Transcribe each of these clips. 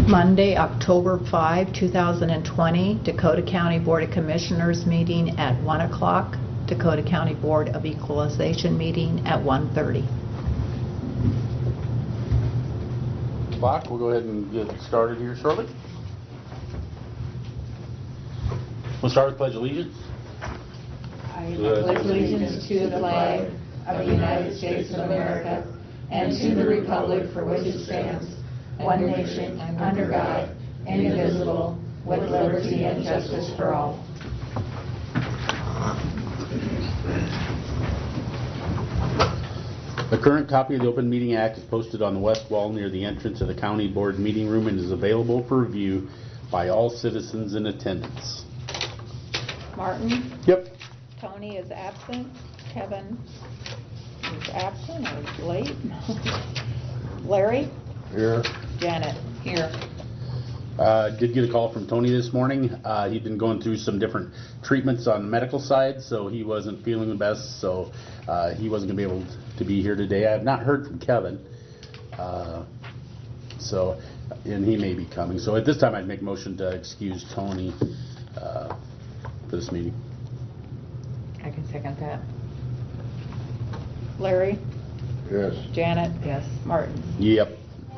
Monday, October 5, 2020, Dakota County Board of Commissioners meeting at 1 o'clock, Dakota County Board of Equalization meeting at 1:30. We'll go ahead and get started here shortly. We'll start with Pledge of Allegiance. I pledge allegiance to the flag of the United States of America and to the republic for which it stands, one nation, under God, indivisible, with liberty and justice for all. The current copy of the Open Meeting Act is posted on the west wall near the entrance of the County Board meeting room and is available for review by all citizens in attendance. Martin? Yep. Tony is absent. Kevin is absent or late. Larry? Here. Janet? Here. Did get a call from Tony this morning. He'd been going through some different treatments on the medical side, so he wasn't feeling the best, so he wasn't going to be able to be here today. I have not heard from Kevin, and he may be coming. So at this time, I'd make a motion to excuse Tony for this meeting. I can second that. Larry? Yes. Janet? Yes. Martin? Yep.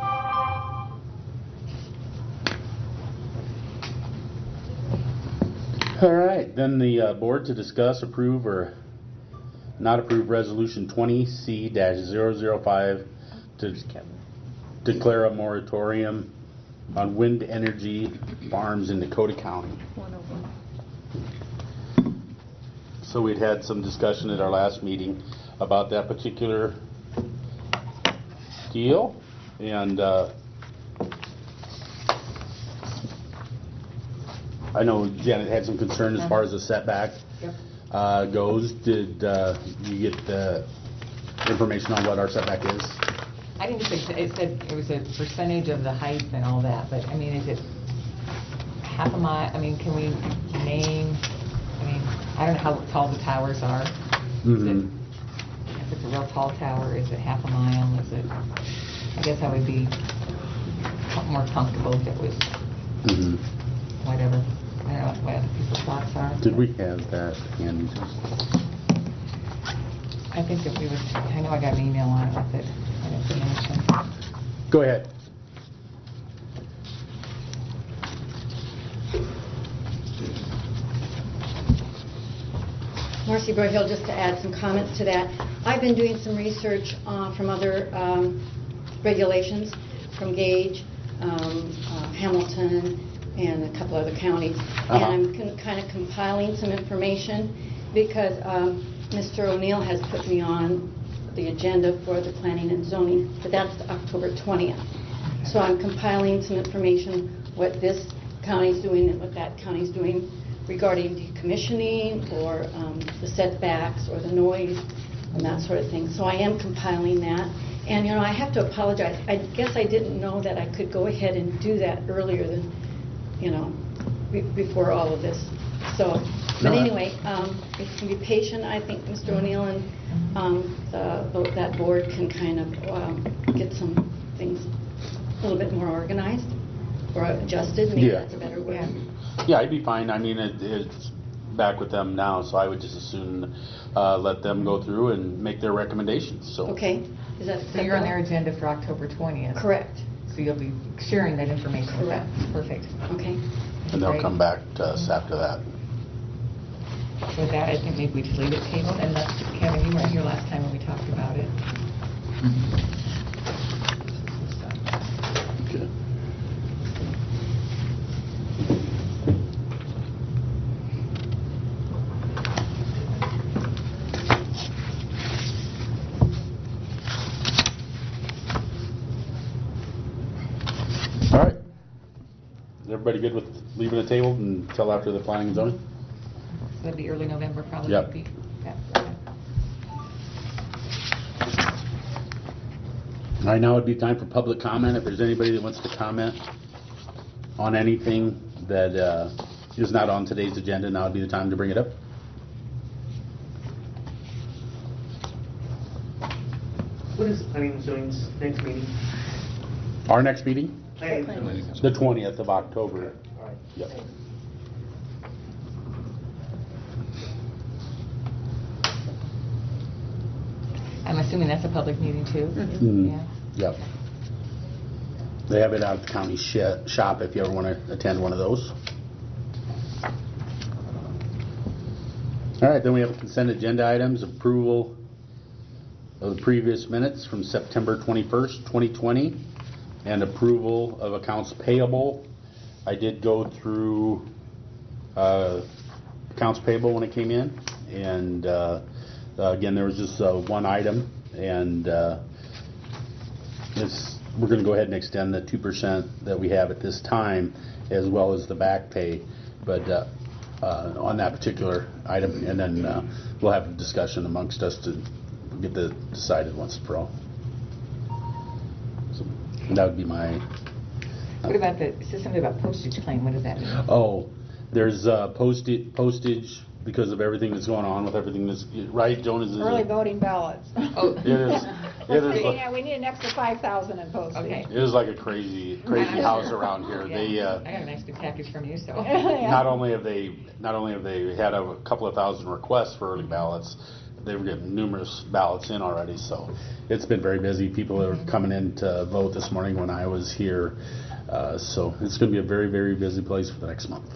All right, then the board to discuss, approve, or not approve Resolution 20C-005 to declare a moratorium on wind energy farms in Dakota County. So we'd had some discussion at our last meeting about that particular deal, and I know Janet had some concern as far as the setback goes. Did you get the information on what our setback is? I didn't think it said it was a percentage of the height and all that, but I mean, is it half a mile? I mean, can we name? I mean, I don't know how tall the towers are. Mm-hmm. If it's a real tall tower, is it half a mile? Is it? I guess I would be more comfortable if it was whatever. I don't know what other people's thoughts are. Did we have that handy? I think if we would, I know I got an email on it with it, that information. Go ahead. Marcy Broyhill, just to add some comments to that. I've been doing some research from other regulations, from Gage, Hamilton, and a couple other counties. And I'm kind of compiling some information because Mr. O'Neill has put me on the agenda for the planning and zoning, but that's October 20th. So I'm compiling some information, what this county's doing and what that county's doing regarding decommissioning or the setbacks or the noise and that sort of thing. So I am compiling that. And, you know, I have to apologize. I guess I didn't know that I could go ahead and do that earlier than, you know, before all of this. So, but anyway, if you can be patient, I think Mr. O'Neill and that board can kind of get some things a little bit more organized or adjusted. Maybe that's a better word. Yeah, I'd be fine. I mean, it's back with them now, so I would just as soon let them go through and make their recommendations. So. Okay. Is that so you're on their agenda for October 20th? Correct. So you'll be sharing that information with them. Perfect. Okay. And they'll come back to us after that. With that, I think maybe we just leave it tabled. And Kevin, you weren't here last time when we talked about it. Okay. All right. Is everybody good with leaving the table until after the planning and zoning? So that'd be early November, probably. Yep. Would be. Yeah. All right, now would be time for public comment. If there's anybody that wants to comment on anything that is not on today's agenda, now would be the time to bring it up. What is planning and zoning's next meeting? Our next meeting? The 20th of October. Yep. I'm assuming that's a public meeting too? Mhm. Yeah. Yep. They have it out at the county shop if you ever want to attend one of those. All right, then we have consent agenda items, approval of the previous minutes from September 21st, 2020, and approval of accounts payable. I did go through accounts payable when it came in, and again, there was just one item, and we're going to go ahead and extend the 2% that we have at this time, as well as the back pay, but on that particular item, and then we'll have a discussion amongst us to get that decided once and for all. So that would be my. What about it says something about postage claim, what does that mean? Oh, there's postage because of everything that's going on with everything that's right. Jonas is Early voting ballots. Oh. It is. It is. Yeah, we need an extra 5,000 in postage. Okay. It is like a crazy house around here. Yeah. They I got a nice big package from you, so. not only have they had a couple of thousand requests for early ballots, they were getting numerous ballots in already. So it's been very busy. People are coming in to vote this morning when I was here. So it's going to be a very, very busy place for the next month.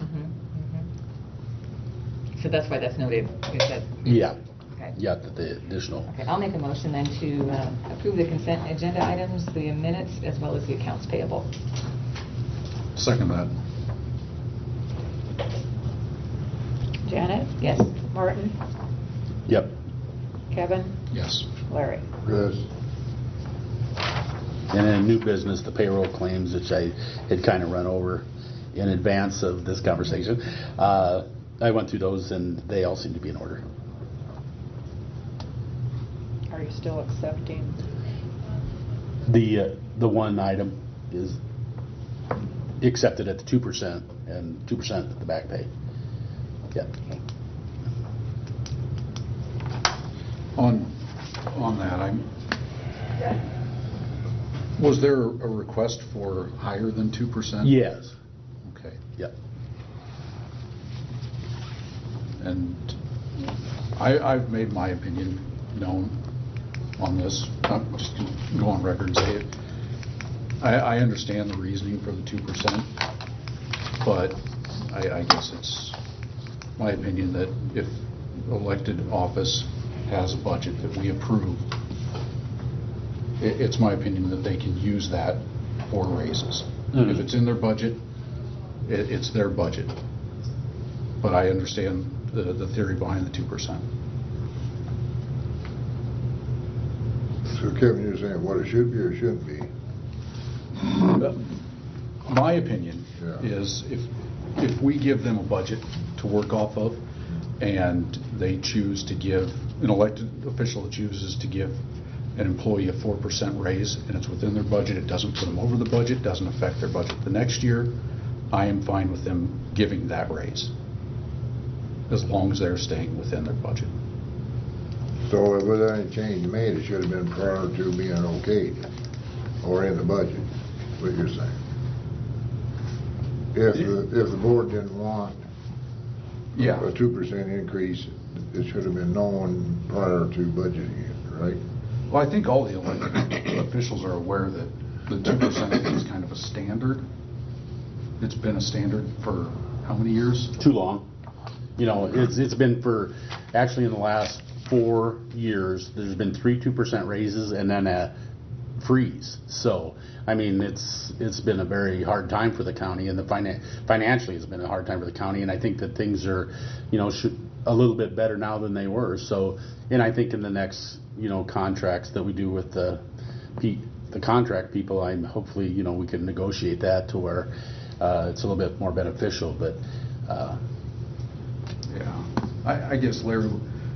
So that's why that's noted. Is that, Yeah. okay. Yeah, the additional. Okay, I'll make a motion then to approve the consent agenda items, the minutes, as well as the accounts payable. Second that. Janet? Yes. Martin? Yep. Kevin? Yes. Larry? Yes. And in new business, the payroll claims, which I had kind of run over in advance of this conversation. I went through those, and they all seem to be in order. Are you still accepting? The one item is accepted at the 2% and 2% at the back pay. Yep. On that, was there a request for higher than 2%? Yes. Okay. Yep. And I've made my opinion known on this. I'm just going to go on record and say it. I understand the reasoning for the 2%, but I guess it's my opinion that if elected office has a budget that we approve, it's my opinion that they can use that for raises. Mm-hmm. If it's in their budget, it's their budget. But I understand the theory behind the 2%. So Kevin, you're saying what it should be or shouldn't be? My opinion Yeah. is if we give them a budget to work off of, and they choose to give, an elected official chooses to give an employee a 4% raise, and it's within their budget, it doesn't put them over the budget, doesn't affect their budget the next year, I am fine with them giving that raise, as long as they're staying within their budget. So if with any change made, it should have been prior to being okayed or in the budget, what you're saying. If the board didn't want Yeah. a 2% increase, it should have been known prior to budgeting it, right? Well, I think all the elected officials are aware that the 2% is kind of a standard. It's been a standard for how many years? Too long. You know, it's been for, actually in the last 4 years, there's been 3 2% raises and then a freeze. So, I mean, it's been a very hard time for the county, and financially it's been a hard time for the county, and I think that things are, you know, a little bit better now than they were. So, and I think in the next, you know, contracts that we do with the contract people, I'm hopefully, you know, we can negotiate that to where it's a little bit more beneficial. But Yeah, I guess, Larry,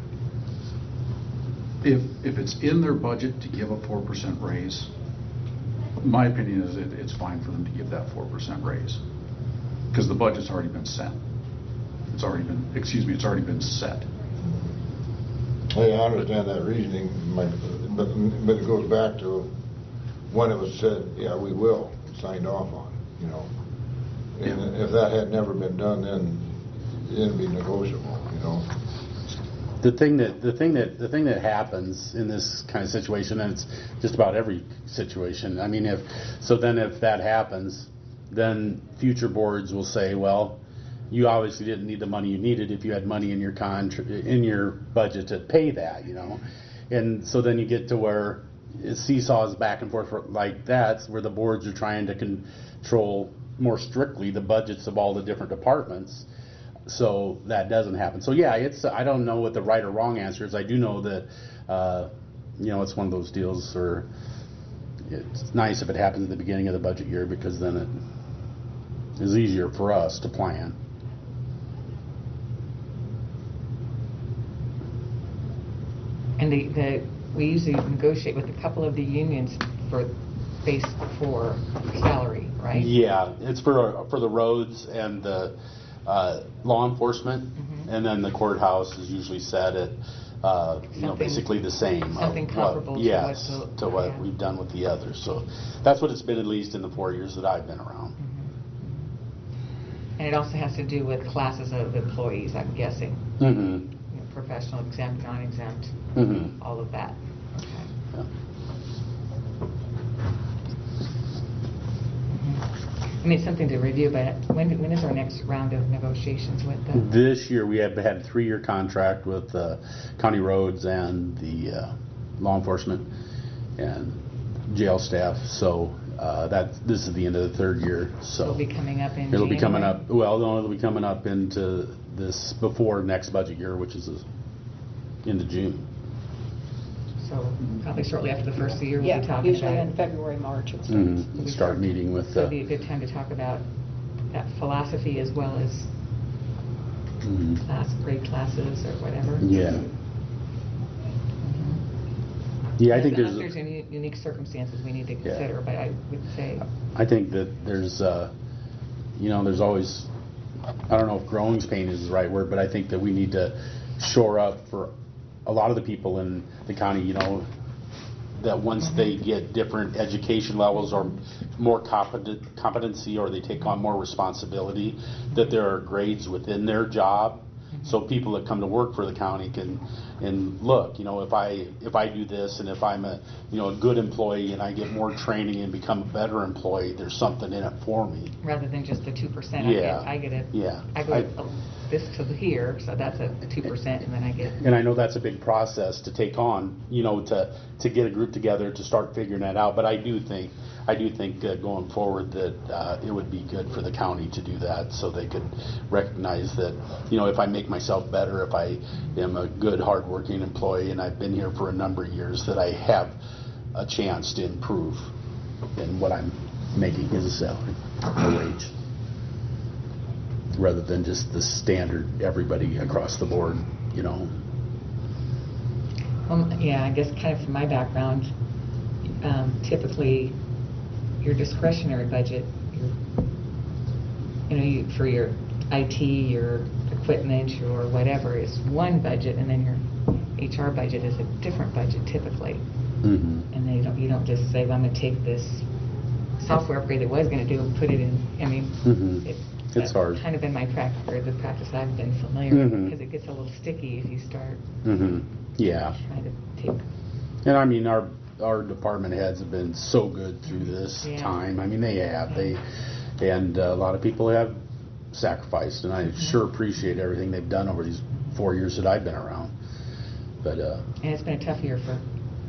if it's in their budget to give a 4% raise, my opinion is it's fine for them to give that 4% raise, because the budget's already been set. It's already been set. Hey, I understand that reasoning, but it goes back to when it was said, yeah, we will. signed off on, you know. And if that had never been done, then it'd be negotiable, you know. The thing that happens in this kind of situation, and it's just about every situation. I mean, if that happens, then future boards will say, well, you obviously didn't need the money you needed if you had money in your budget to pay that, you know. And so then you get to where it seesaws back and forth like that, where the boards are trying to control more strictly the budgets of all the different departments. So that doesn't happen. So yeah, I don't know what the right or wrong answer is. I do know that it's one of those deals where it's nice if it happens at the beginning of the budget year, because then it is easier for us to plan. And we usually negotiate with a couple of the unions for base for salary, right? Yeah, it's for the roads and the law enforcement, and then the courthouse is usually set at basically the same. Something comparable to what we've done with the others. So that's what it's been, at least in the 4 years that I've been around. And it also has to do with classes of employees, I'm guessing. Mm-hmm. Professional, exempt, non-exempt, all of that. Okay. Yeah. I mean, it's something to review, but when is our next round of negotiations with them? This year we have had a 3-year contract with county roads and the law enforcement and jail staff. So this is the end of the 3rd year. So it'll be coming up in It'll January? be coming up. Well, no, it'll be coming up into this before next budget year, which is into June. So probably shortly after the first of the year, we'll be talking usually about in it. February, March. It's Start meeting with. So it'd be a good time to talk about that philosophy as well as grade classes or whatever. Yeah. Yeah, I think there's unique circumstances we need to consider, but I would say I think that there's there's always, I don't know if growing pain is the right word, but I think that we need to shore up for a lot of the people in the county, that once they get different education levels or more competency, or they take on more responsibility, that there are grades within their job. So people that come to work for the county can look, if I do this, and if I'm a good employee and I get more training and become a better employee, there's something in it for me. rather than just the 2%. Yeah. I get it. Yeah. I go this to here, so that's a 2%, and then I get. And I know that's a big process to take on, to get a group together to start figuring that out. But I do think going forward that it would be good for the county to do that, so they could recognize that, if I make myself better, if I am a good, hardworking employee, and I've been here for a number of years, that I have a chance to improve in what I'm making as a salary, a wage, rather than just the standard everybody across the board, Yeah, I guess kind of from my background, typically your discretionary budget, for your IT, your equipment, or whatever, is one budget, and then your HR budget is a different budget typically. Mm-hmm. And then you don't just say, well, I'm going to take this software upgrade that was going to do and put it in. I mean, it's hard. Kind of been my practice, or the practice I've been familiar with, because it gets a little sticky if you start Yeah. trying to take. And I mean, our department heads have been so good through this time. I mean, they have. And a lot of people have sacrificed, and I sure appreciate everything they've done over these 4 years that I've been around. But and it's been a tough year for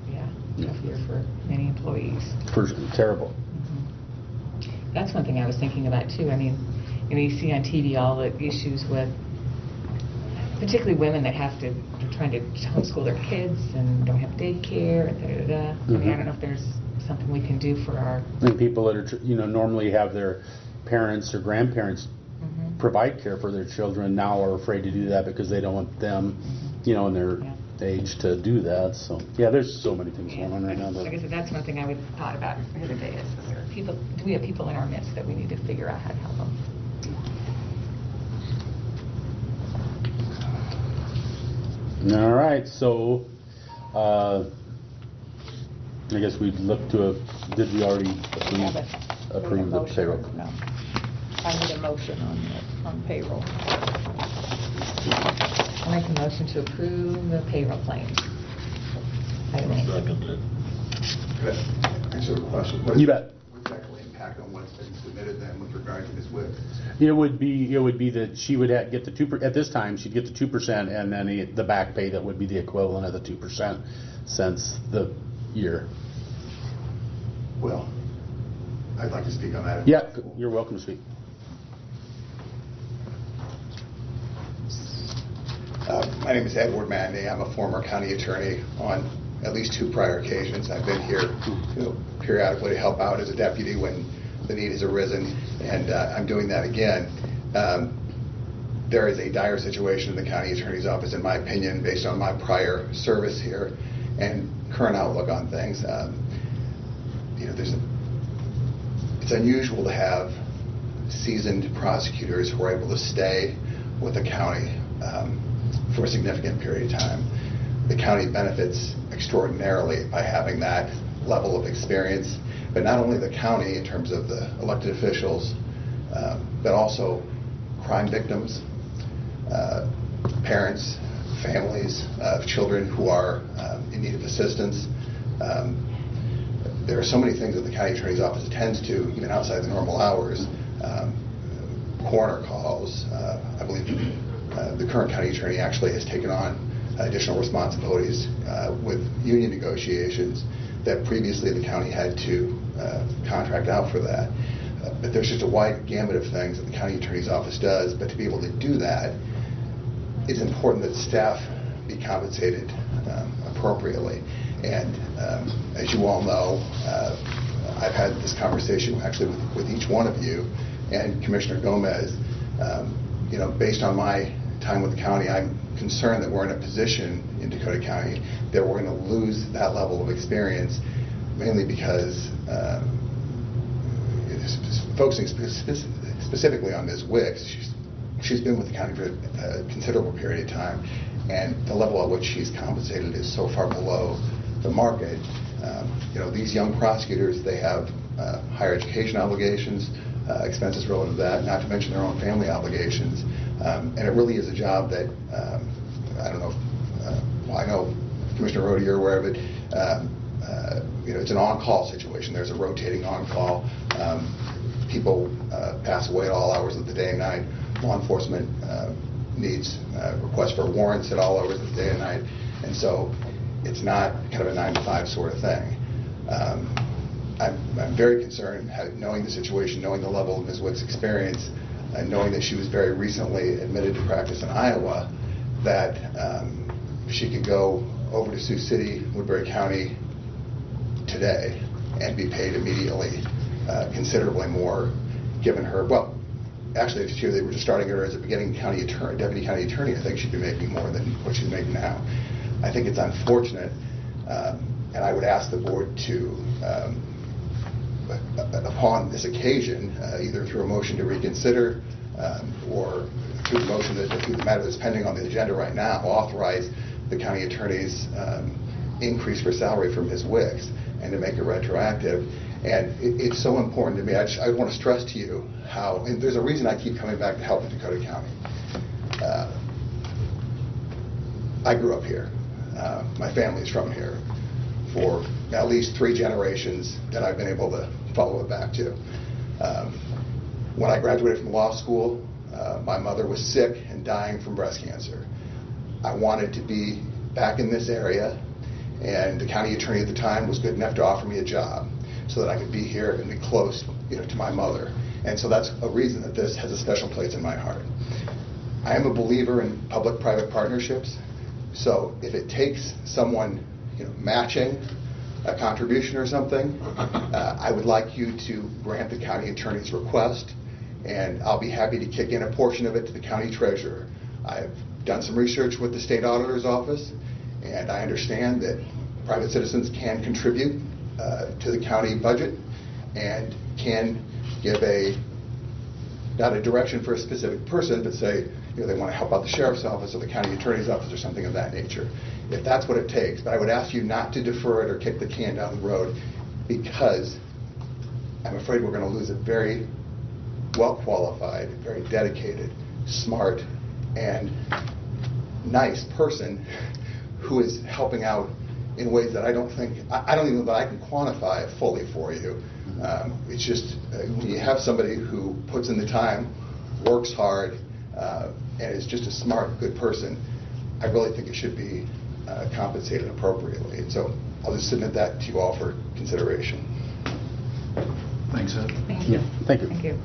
many employees. Terrible. That's one thing I was thinking about too. I mean, you see on TV all the issues with, particularly women that they're trying to homeschool their kids and don't have daycare and I mean, I don't know if there's something we can do for our. And people that are normally have their parents or grandparents provide care for their children now are afraid to do that because they don't want them, in their age to do that. So there's so many things going on right now. Like I said, that's one thing I would thought about the other day is do we have people in our midst that we need to figure out how to help them? All right, so I guess we'd look to did we already approve? approve the Motion? payroll. No. I need a motion on payroll. I'll make a motion to approve the payroll claims. Item A. Seconded. Could I answer the question? You bet. What's actually impact on what's been submitted then with regard to Ms. Wick? It would be that she would get the 2%, at this time, she'd get the 2%, and then the back pay that would be the equivalent of the 2% since the year. Well, I'd like to speak on that. if Yeah, possible. you're welcome to speak. My name is Edward Manday. I'm a former county attorney on at least 2 prior occasions. I've been here periodically to help out as a deputy when the need has arisen, and I'm doing that again. There is a dire situation in the county attorney's office, in my opinion, based on my prior service here and current outlook on things. It's unusual to have seasoned prosecutors who are able to stay with the county for a significant period of time. The county benefits extraordinarily by having that level of experience, but not only the county in terms of the elected officials, but also crime victims, parents, families of children who are in need of assistance. There are so many things that the county attorney's office attends to, even outside the normal hours. Coroner calls. I believe the current county attorney actually has taken on additional responsibilities with union negotiations that previously the county had to contract out for that. But there's just a wide gamut of things that the county attorney's office does. But to be able to do that, it's important that staff be compensated appropriately. And as you all know, I've had this conversation actually with each one of you and Commissioner Gomez. Based on my time with the county, I'm concerned that we're in a position in Dakota County that we're going to lose that level of experience, mainly because focusing specifically on Ms. Wicks, she's been with the county for a considerable period of time, and the level at which she's compensated is so far below the market. These young prosecutors, they have higher education obligations, expenses relative to that, not to mention their own family obligations. And it really is a job that, I don't know, I know Commissioner Rode, you're aware of it, it's an on-call situation. There's a rotating on-call. People pass away at all hours of the day and night. Law enforcement needs requests for warrants at all hours of the day and night. And so it's not kind of a 9-to-5 sort of thing. I'm very concerned, knowing the situation, knowing the level of Ms. Wick's experience, and knowing that she was very recently admitted to practice in Iowa, that she could go over to Sioux City, Woodbury County today and be paid immediately considerably more, given her, well, actually, if they were just starting her as a beginning deputy county attorney, I think she'd be making more than what she's making now. I think it's unfortunate, and I would ask the board to, upon this occasion, either through a motion to reconsider or through the matter that's pending on the agenda right now, authorize the county attorney's increase for salary for Ms. Wicks and to make it retroactive. And it's so important to me. I want to stress to you how, and there's a reason I keep coming back to help in Dakota County. I grew up here. My family's from here. For at least 3 generations that I've been able to follow it back to. When I graduated from law school, my mother was sick and dying from breast cancer. I wanted to be back in this area, and the county attorney at the time was good enough to offer me a job so that I could be here and be close, to my mother. And so that's a reason that this has a special place in my heart. I am a believer in public-private partnerships, so if it takes someone matching a contribution or something, I would like you to grant the county attorney's request, and I'll be happy to kick in a portion of it to the county treasurer. I've done some research with the state auditor's office, and I understand that private citizens can contribute to the county budget and can give not a direction for a specific person, but say, they want to help out the sheriff's office or the county attorney's office or something of that nature. If that's what it takes. But I would ask you not to defer it or kick the can down the road, because I'm afraid afraid we're going to lose a very well-qualified, very dedicated, smart, and nice person who is helping out in ways that I don't even know that I can quantify fully for you. It's just when you have somebody who puts in the time, works hard, and is just a smart, good person, I really think it should be compensated appropriately. And so I'll just submit that to you all for consideration. Thanks, Ed. Thank you. Yeah, thank you. Thank you.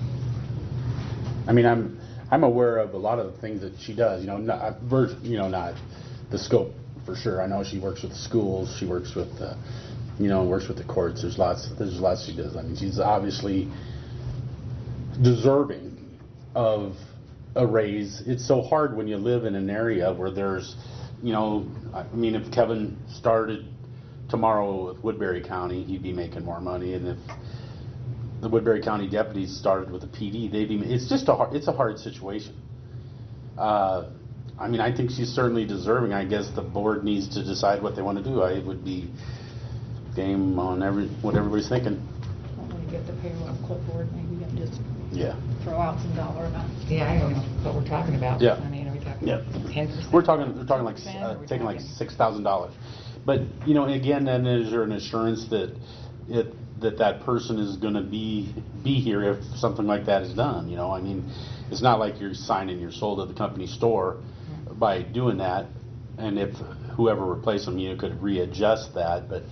I mean, I'm aware of a lot of the things that she does. Not the scope for sure. I know she works with schools. She works with, works with the courts. There's lots she does. I mean, she's obviously deserving of a raise. It's so hard when you live in an area where there's, I mean, if Kevin started tomorrow with Woodbury County, he'd be making more money, and if the Woodbury County deputies started with the PD, it's a hard situation. I mean, I think she's certainly deserving. I guess the board needs to decide what they want to do. I would be game on what everybody's thinking. When you get the payroll clipboard, maybe you can just Yeah. throw out some dollar amounts. Yeah, I don't know what we're talking about. Yeah. I mean, are we talking Yeah. 10%? We're talking like 10%, or are we taking like talking- $6,000. But again, then is there an assurance that that person is going to be here if something like that is done? I mean, it's not like you're signing your soul to the company store by doing that, and if whoever replaced them, you could readjust that. But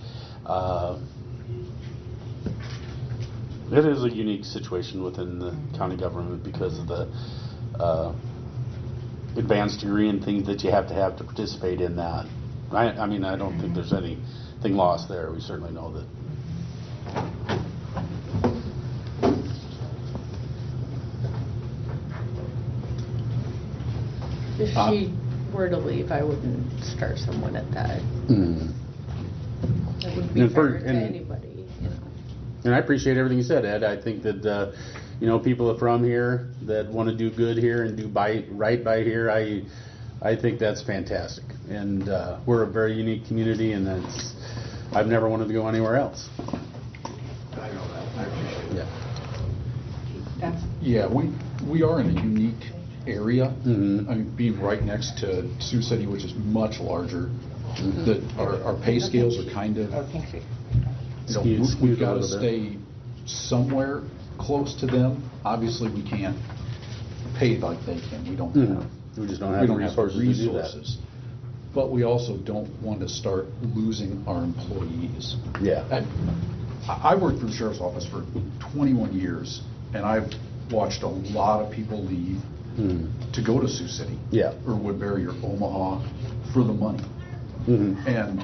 it is a unique situation within the county government because of the advanced degree and things that you have to participate in that. I mean, I don't think there's anything lost there. We certainly know that. If she were to leave, I wouldn't start someone at that. It would be And for- fair to and- anybody, And I appreciate everything you said, Ed. I think that people are from here that want to do good here and do right by here. I think that's fantastic, and we're a very unique community, and I've never wanted to go anywhere else. I know that. I appreciate it. Yeah. Yeah, we are in a unique area. Mhm. I mean, being right next to Sioux City, which is much larger, that our pay scales are kind of, Oh, Pink Street. Skewed we've a got to little bit. stay somewhere close to them. Obviously, we can't pay like they can. We don't Mhm. have. We just don't we have the don't have the resources to do that. resources. But we also don't want to start losing our employees. Yeah. I worked for the sheriff's office for 21 years, and I've watched a lot of people leave Mhm. to go to Sioux City. Yeah. Or Woodbury or Omaha for the money. Mhm. And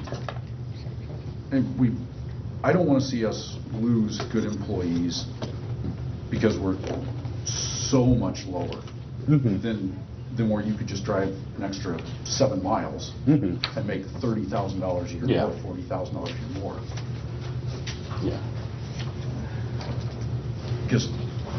I don't want to see us lose good employees because we're so much lower Mhm. than where you could just drive an extra 7 miles Mhm. and make $30,000 a year Yeah. or $40,000 a year more. Yeah. Because,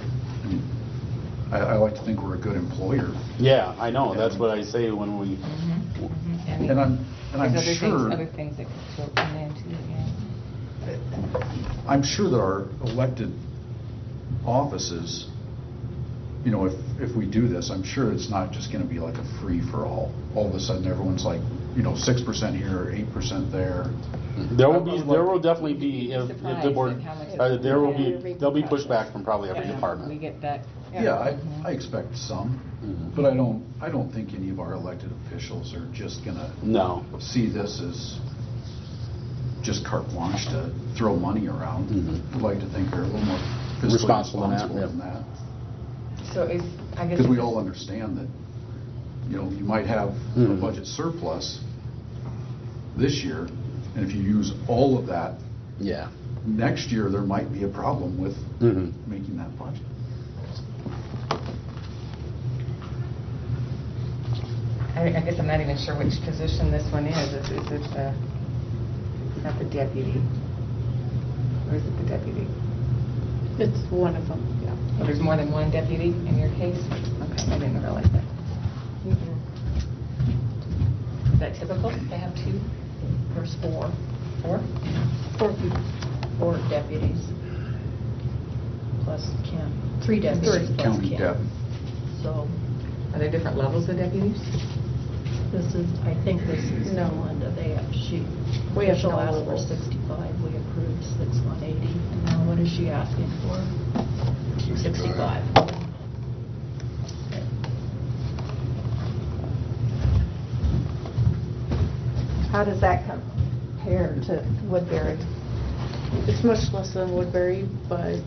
I like to think we're a good employer. Yeah, I know. That's what I say when we. And I'm There's sure, other things that could come in too, yeah. I'm sure that our elected offices, if we do this, I'm sure it's not just going to be like a free-for-all. All of a sudden, everyone's like, 6% here, or 8% there. There will definitely be if the Surprised board. at how much There'll be pushback from probably every We department. get that. Yeah, I expect some, Mhm. but I don't think any of our elected officials are just going to No. see this as just carte blanche to throw money around. Mhm. I'd like to think they're a little more fiscally Responsible than that, responsible yeah. than that. So I guess. Because we all understand that, you might have a Mhm. budget surplus this year, and if you use all of that Yeah. next year, there might be a problem with Mhm. making that budget. I guess I'm not even sure which position this one is. Is it the, it's not the deputy? Or is it the deputy? It's one of them, yeah. Oh, there's more than one deputy in your case? Okay, I didn't realize that. Is that typical? They have two? There's 4. 4? 4 people. 4 deputies. plus Kim. 3 deputies plus County Kim. dep. So Are there different levels of deputies? I think this is No. Linda. We have She'll no ask for levels. 65. We approved 6180. And now what is she asking for? 65. How does that compare to Woodbury? It's much less than Woodbury, but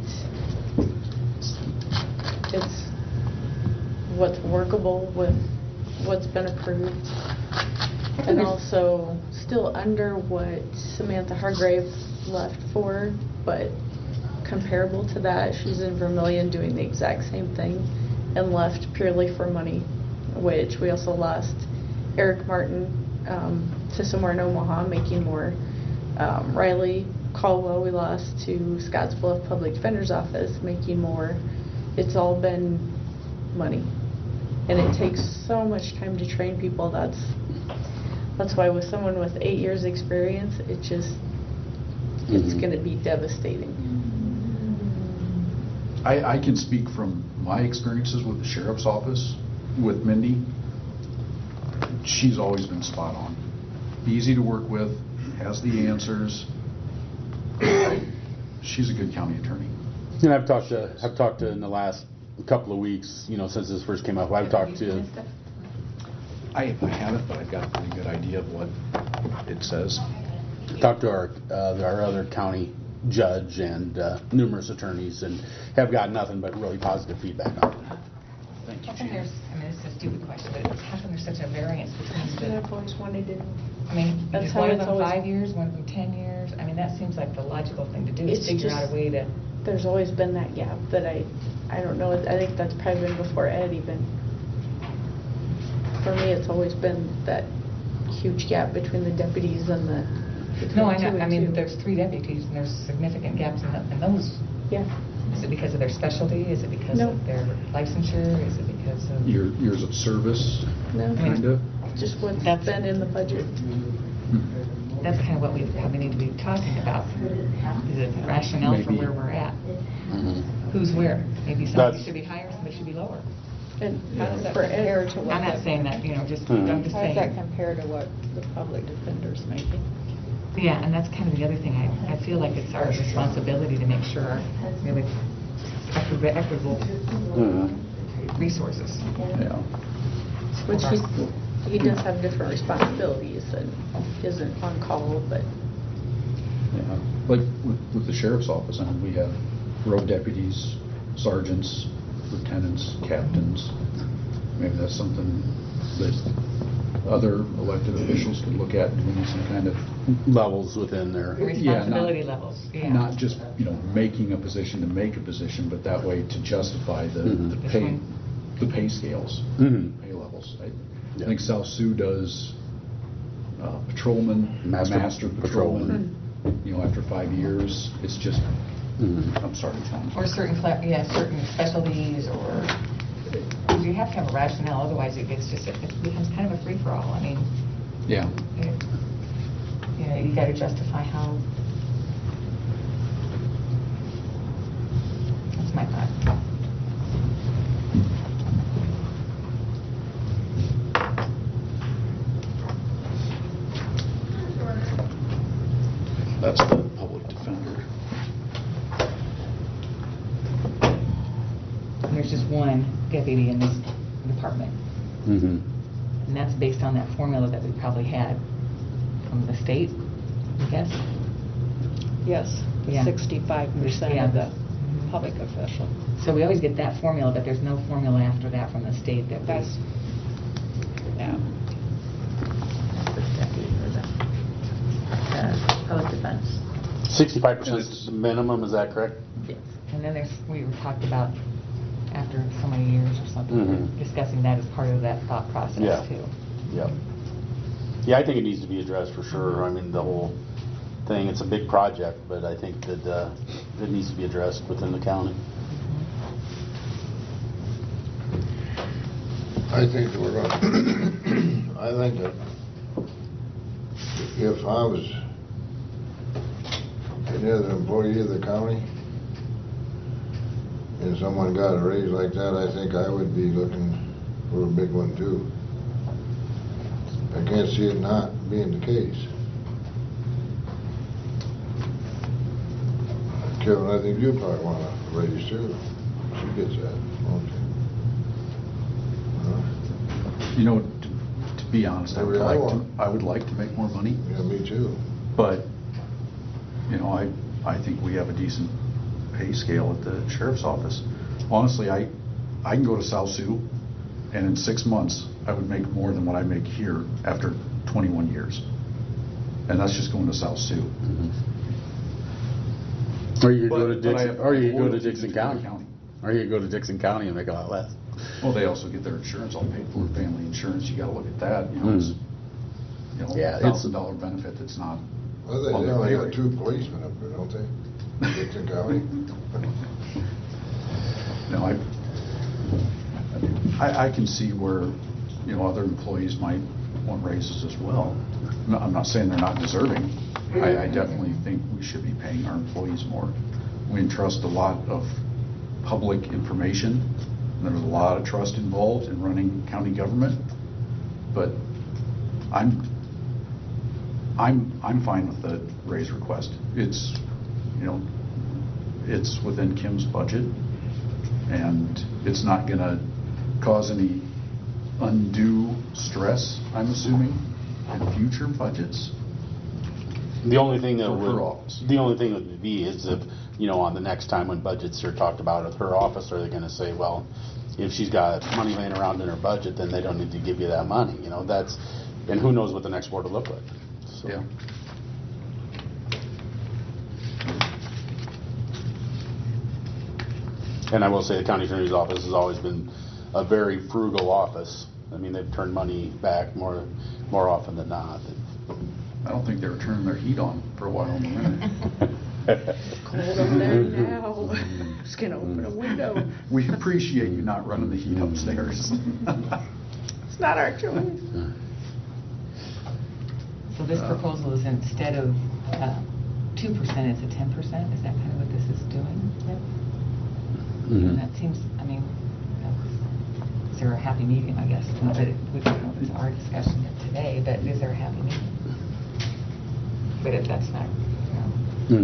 it's what's workable with what's been approved. And also still under what Samantha Hargrave left for, but comparable to that, she's in Vermillion doing the exact same thing and left purely for money, which we also lost Eric Martin to somewhere in Omaha making more. Riley Caldwell we lost to Scottsbluff Public Defender's Office making more. It's all been money. And it takes so much time to train people. That's why with someone with 8 years experience, it's going to be devastating. I can speak from my experiences with the sheriff's office, with Mindy. She's always been spot on. Easy to work with, has the answers. She's a good county attorney. And I've talked to in the last couple of weeks, since this first came up, I've talked to. I haven't, but I've got a pretty good idea of what it says. Talked to our other county judge and numerous attorneys, and have gotten nothing but really positive feedback on it. Thank How you, come Gina. this is a stupid question, but how come there's such a variance between I've always wanted to. is That's how one of it's them always- 5 years, one of them 10 years? That seems like the logical thing to do, is It's figure out just- a way to. There's always been that gap that I don't know, I think that's probably been before Ed even. For me, it's always been that huge gap between the deputies and the. No, I between know, two and two. there's 3 deputies, and there's significant gaps in those. Yeah. Is it because of their specialty? Is it because No. of their licensure? Is it because of? Years of service, No, kind of. just what's That's- been in the budget. That's kind of what we probably need to be talking about. Is it rationale for Maybe. where we're at? Mhm. Who's where? Maybe somebody That's- should be higher, somebody should be lower. And How does that for compare Ed, to what? I'm not saying that, just, Mhm. I'm just How does that saying. compare to what the public defender's making? Yeah, and that's kind of the other thing. I feel like it's our responsibility to make sure we have equitable Mhm. resources. Yeah. which he does have different responsibilities and isn't on call, but Yeah. Like with the sheriff's office, we have road deputies, sergeants, lieutenants, captains. Maybe that's something that other elected officials could look at, doing some kind of, Levels within there. Responsibility levels, yeah. not just, making a position to make a position, but that way to justify the Mhm. pay, the pay scales, Mhm. pay levels. I Yeah. think South Sioux does patrolman, Master master patrolman. patrolman. After 5 years, it's just, Mhm. I'm sorry, Tom. Or certain specialties, or, because you have to have a rationale, otherwise it becomes kind of a free-for-all. Yeah. You got to justify how. That's my thought. That's the public defender. And there's just one deputy in this department, Mhm. and that's based on that formula that we probably had from the state, I guess. Yes, the Yeah. 65% Yeah. of the public official. So we always get that formula, but there's no formula after that from the state that That's, yeah. Public defense. 65% is the minimum, is that correct? Yes. And then we talked about after so many years or something, Mhm. discussing that as part of that thought Yeah. process too. Yep. Yeah, I think it needs to be addressed for sure. The whole thing, it's a big project, but I think that it needs to be addressed within the county. I think that we're going, I think that if I was any other employee of the county, and someone got a raise like that, I think I would be looking for a big one too. I can't see it not being the case. Kevin, I think you probably want a raise too. She gets that, won't you? You know, to be honest, I would like to make more money, Yeah, me too. but, you know, I think we have a decent pay scale at the sheriff's office. Honestly, I can go to South Sioux, and in 6 months, I would make more than what I make here after 21 years. And that's just going to South Sioux. Or you could go to But I Dixon, have or you could go to loyalty Dixon to Dakota County. Or you could go to Dixon County and make a lot less. Well, they also get their insurance all paid for, family insurance, you gotta look at that, you know, it's, Yeah, it's- $1,000 benefit that's not. Well, they on their only pay got rate. 2 policemen up there, don't they? Dixon County. No, I can see where, you know, other employees might want raises as well. No, I'm not saying they're not deserving. I definitely think we should be paying our employees more. We entrust a lot of public information. There's a lot of trust involved in running county government, but I'm fine with the raise request. It's, you know, it's within Kim's budget, and it's not gonna cause any undue stress, I'm assuming, in future budgets. The only thing that For her would, office. the only thing would be is if, you know, on the next time when budgets are talked about at her office, are they gonna say, well, if she's got money laying around in her budget, then they don't need to give you that money, you know, that's, and who knows what the next board will look like. So. Yeah. And I will say the county attorney's office has always been a very frugal office. I mean, they've turned money back more often than not. I don't think they were turning their heat on for a while in the winter. Cold over there now. Just gonna open a window. We appreciate you not running the heat upstairs. It's not our choice. So this proposal is instead of 2%, it's a 10%? Is that kind of what this is doing? And that seems, I mean, is there a happy medium, I guess? Not that we don't know if it's our discussion today, but is there a happy medium? But if that's not, you know.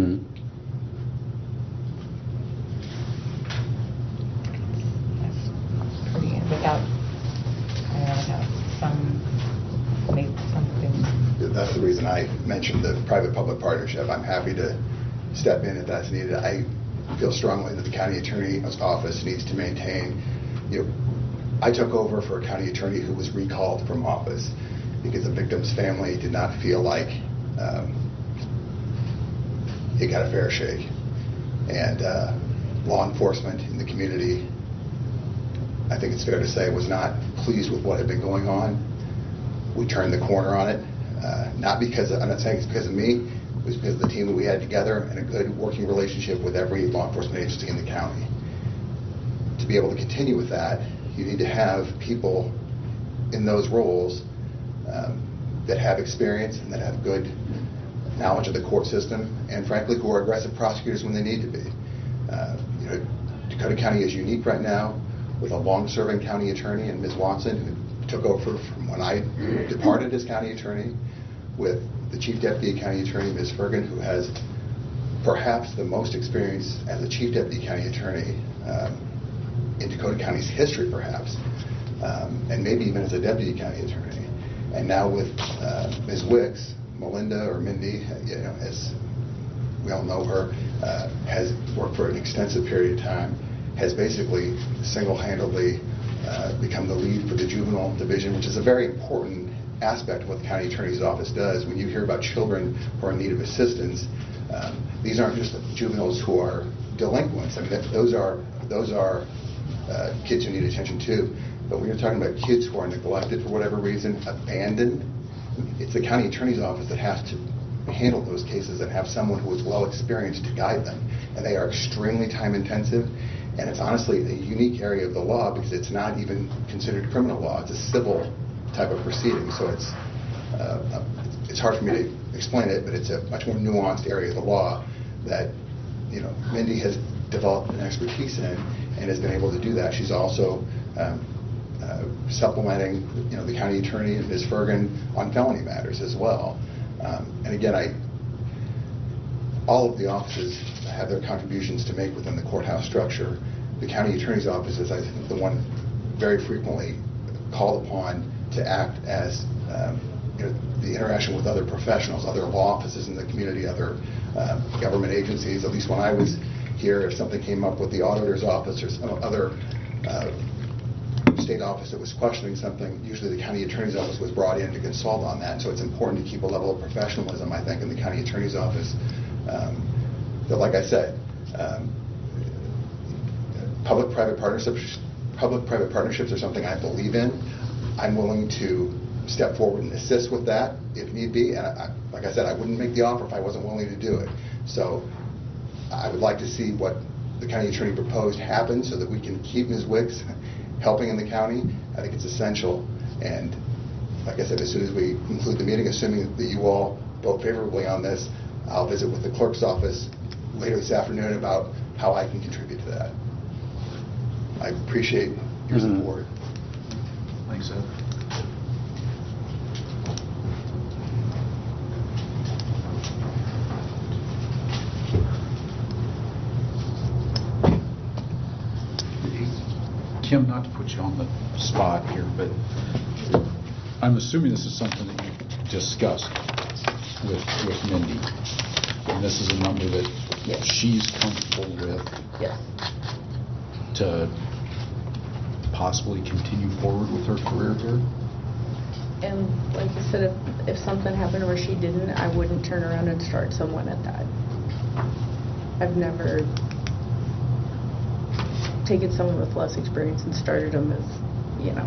That's pretty, without something. That's the reason I mentioned the private-public partnership. I'm happy to step in if that's needed. I feel strongly that the county attorney's office needs to maintain, you know, I took over for a county attorney who was recalled from office because the victim's family did not feel like it got a fair shake. And law enforcement in the community, I think it's fair to say, was not pleased with what had been going on. We turned the corner on it, not because, I'm not saying it's because of me, it was because of the team that we had together and a good working relationship with every law enforcement agency in the county. To be able to continue with that, you need to have people in those roles that have experience and that have good knowledge of the court system, and frankly, who are aggressive prosecutors when they need to be. You know, Dakota County is unique right now with a long-serving county attorney in Ms. Watson, who took over from when I departed as county attorney, with the chief deputy county attorney, Ms. Fergan, who has perhaps the most experience as a chief deputy county attorney in Dakota County's history, perhaps, and maybe even as a deputy county attorney. And now with Ms. Wicks, Melinda or Mindy, you know, as we all know her, has worked for an extensive period of time, has basically single-handedly become the lead for the juvenile division, which is a very important aspect of what the county attorney's office does. When you hear about children who are in need of assistance, these aren't just juveniles who are delinquents. I mean, those are kids who need attention too. But when you're talking about kids who are neglected for whatever reason, abandoned, it's the county attorney's office that has to handle those cases and have someone who is well experienced to guide them. And they are extremely time intensive. And it's honestly a unique area of the law because it's not even considered criminal law. It's a civil type of proceeding. So it's hard for me to explain it, but it's a much more nuanced area of the law that, you know, Mindy has developed an expertise in and has been able to do that. She's also supplementing, the county attorney and Ms. Fergan on felony matters as well. And again, all of the offices have their contributions to make within the courthouse structure. The county attorney's office is, I think, the one very frequently called upon to act as the interaction with other professionals, other law offices in the community, other government agencies. At least when I was here, if something came up with the auditor's office or some other state office that was questioning something, usually the county attorney's office was brought in to consult on that. So it's important to keep a level of professionalism, I think, in the county attorney's office. But like I said, public-private partnerships are something I believe in. I'm willing to step forward and assist with that if need be. And like I said, I wouldn't make the offer if I wasn't willing to do it. So I would like to see what the county attorney proposed happen so that we can keep Ms. Wicks helping in the county. I think it's essential. And like I said, as soon as we conclude the meeting, assuming that you all vote favorably on this, I'll visit with the clerk's office later this afternoon about how I can contribute to that. I appreciate your support. Thanks, Ed. Kim, not to put you on the spot here, but I'm assuming this is something that you discussed with Mindy. And this is a number that she's comfortable with to possibly continue forward with her career here? And like you said, if something happened where she didn't, I wouldn't turn around and start someone at that. I've never taken someone with less experience and started them as, Yeah.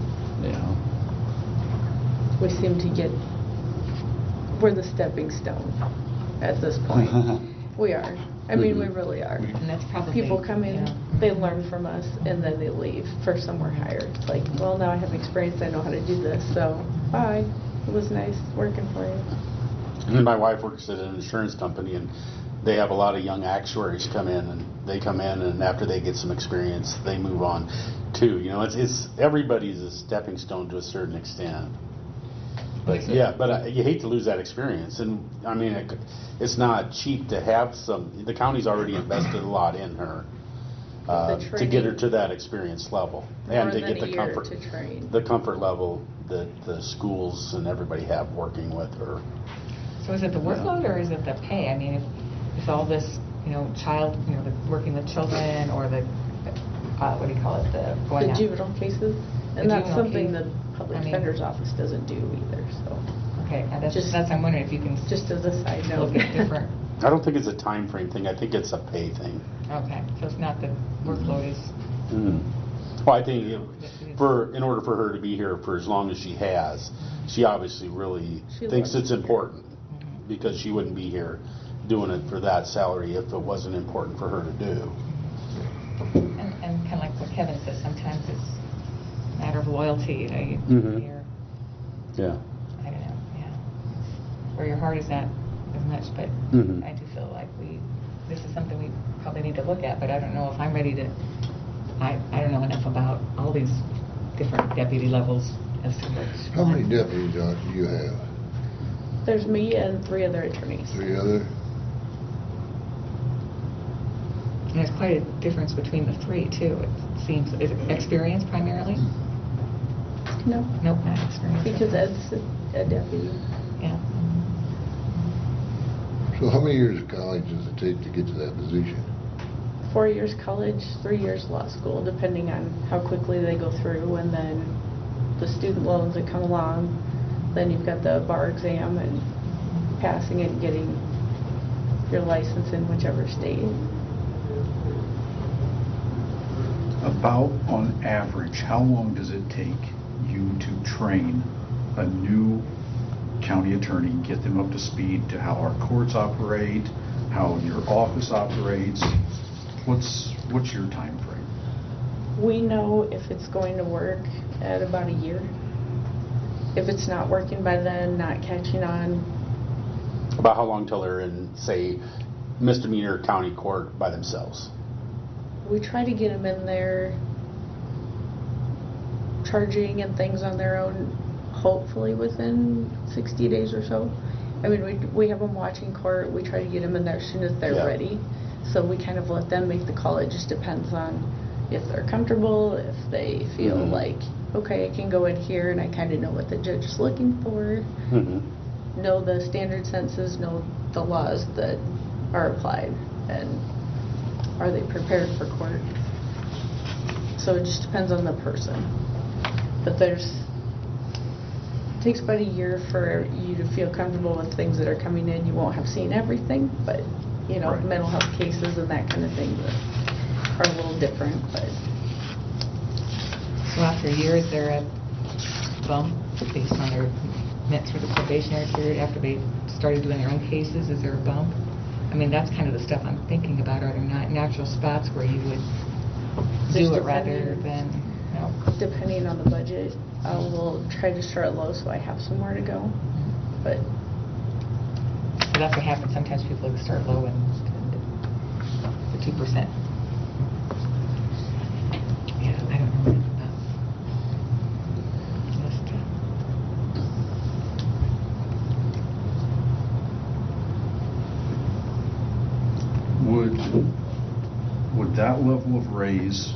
We seem to get, we're the stepping stone at this point. We are. I mean, we really are. And that's probably... People come in, they learn from us, and then they leave for somewhere higher. It's like, well, now I have experience, I know how to do this, so bye. It was nice working for you. And my wife works at an insurance company, and they have a lot of young actuaries come in, and they come in, and after they get some experience, they move on too. It's everybody's a stepping stone to a certain extent. But you hate to lose that experience, and I mean, it's not cheap to have some. The county's already invested a lot in her to get her to that experience level, and to get the comfort level that the schools and everybody have working with her. So is it the workload or is it the pay? I mean, if all this, child, working with children, or the what do you call it, the juvenile cases, and that's something the public defender's office doesn't do either. So okay, that's I'm wondering if you can just as a side note look at different. I don't think it's a time frame thing. I think it's a pay thing. Okay, so it's not the workload is. Well, I think in order for her to be here for as long as she has, she obviously really thinks it's important, because she wouldn't be here doing it for that salary if it wasn't important for her to do. And kind of like what Kevin says, sometimes it's a matter of loyalty. You're, Yeah. I don't know. Yeah. Where your heart is not as much, but I do feel like this is something we probably need to look at. But I don't know if I'm ready to. I don't know enough about all these different deputy levels as to which. How many deputies do you have? There's me and 3 other attorneys. 3 other? And there's quite a difference between the 3 too. It seems. Is it experience primarily? No. Nope, not experience. Because Ed's a deputy. Yeah. So how many years of college does it take to get to that position? 4 years college, 3 years law school, depending on how quickly they go through, and then the student loans that come along. Then you've got the bar exam and passing it and getting your license in whichever state. About on average, how long does it take you to train a new county attorney, get them up to speed to how our courts operate, how your office operates? What's your time frame? We know if it's going to work at about a year. If it's not working by then, not catching on. About how long till they're in, say, misdemeanor county court by themselves? we try to get them in there charging and things on their own, hopefully within 60 days or so. I mean, we have them watching court. We try to get them in there as soon as they're Yeah. ready. So we kind of let them make the call. It just depends on if they're comfortable, if they feel Mhm. like, okay, I can go in here and I kind of know what the judge is looking for, Mhm. know the standard sentences, know the laws that are applied, and are they prepared for court. So it just depends on the person. But it takes about a year for you to feel comfortable with things that are coming in. You won't have seen everything, but, you know, Right. mental health cases and that kind of thing that are a little different, but So after a year, is there a bump based on their met through the probationary period after they started doing their own cases? Is there a bump? I mean, that's kind of the stuff I'm thinking about. Are there not natural spots where you would Just do it rather depending- than, you know? depending on the budget, we'll try to start low so I have somewhere to go. But But that's what happens. Sometimes people start low and the 2%. Yeah, I don't know enough about this stuff. Would that level of raise,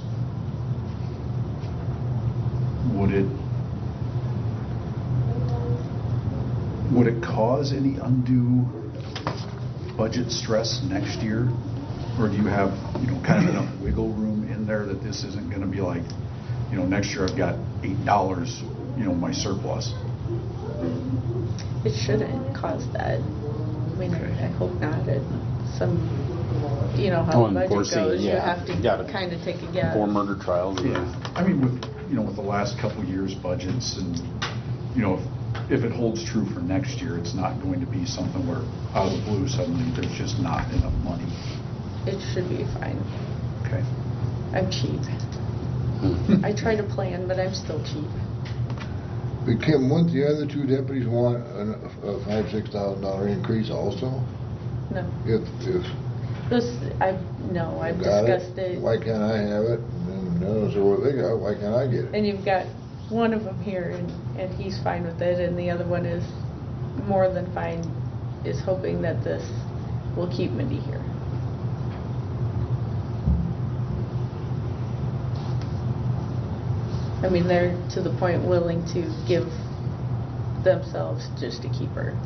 would it cause any undue budget stress next year? Or do you have, kind of enough wiggle room in there that this isn't going to be like, next year I've got $8, my surplus? it shouldn't cause that. I mean, I hope not. You know how the budget Unforeseen, goes. You yeah. have to Gotta- kind of take a guess. 4 murder trials. Yeah, I mean, with the last couple years' budgets and, if it holds true for next year, it's not going to be something where out of the blue suddenly there's just not enough money. It should be fine. Okay. I'm cheap. I try to plan, but I'm still cheap. But Kim, wouldn't the other two deputies want a $5,000-6,000 increase also? No. If I've got discussed it. why can't I have it? And then the others say, well, they got it, why can't I get it? And you've got one of them here, and he's fine with it, and the other one is more than fine, is hoping that this will keep Mindy here. I mean, they're to the point willing to give themselves just to keep her.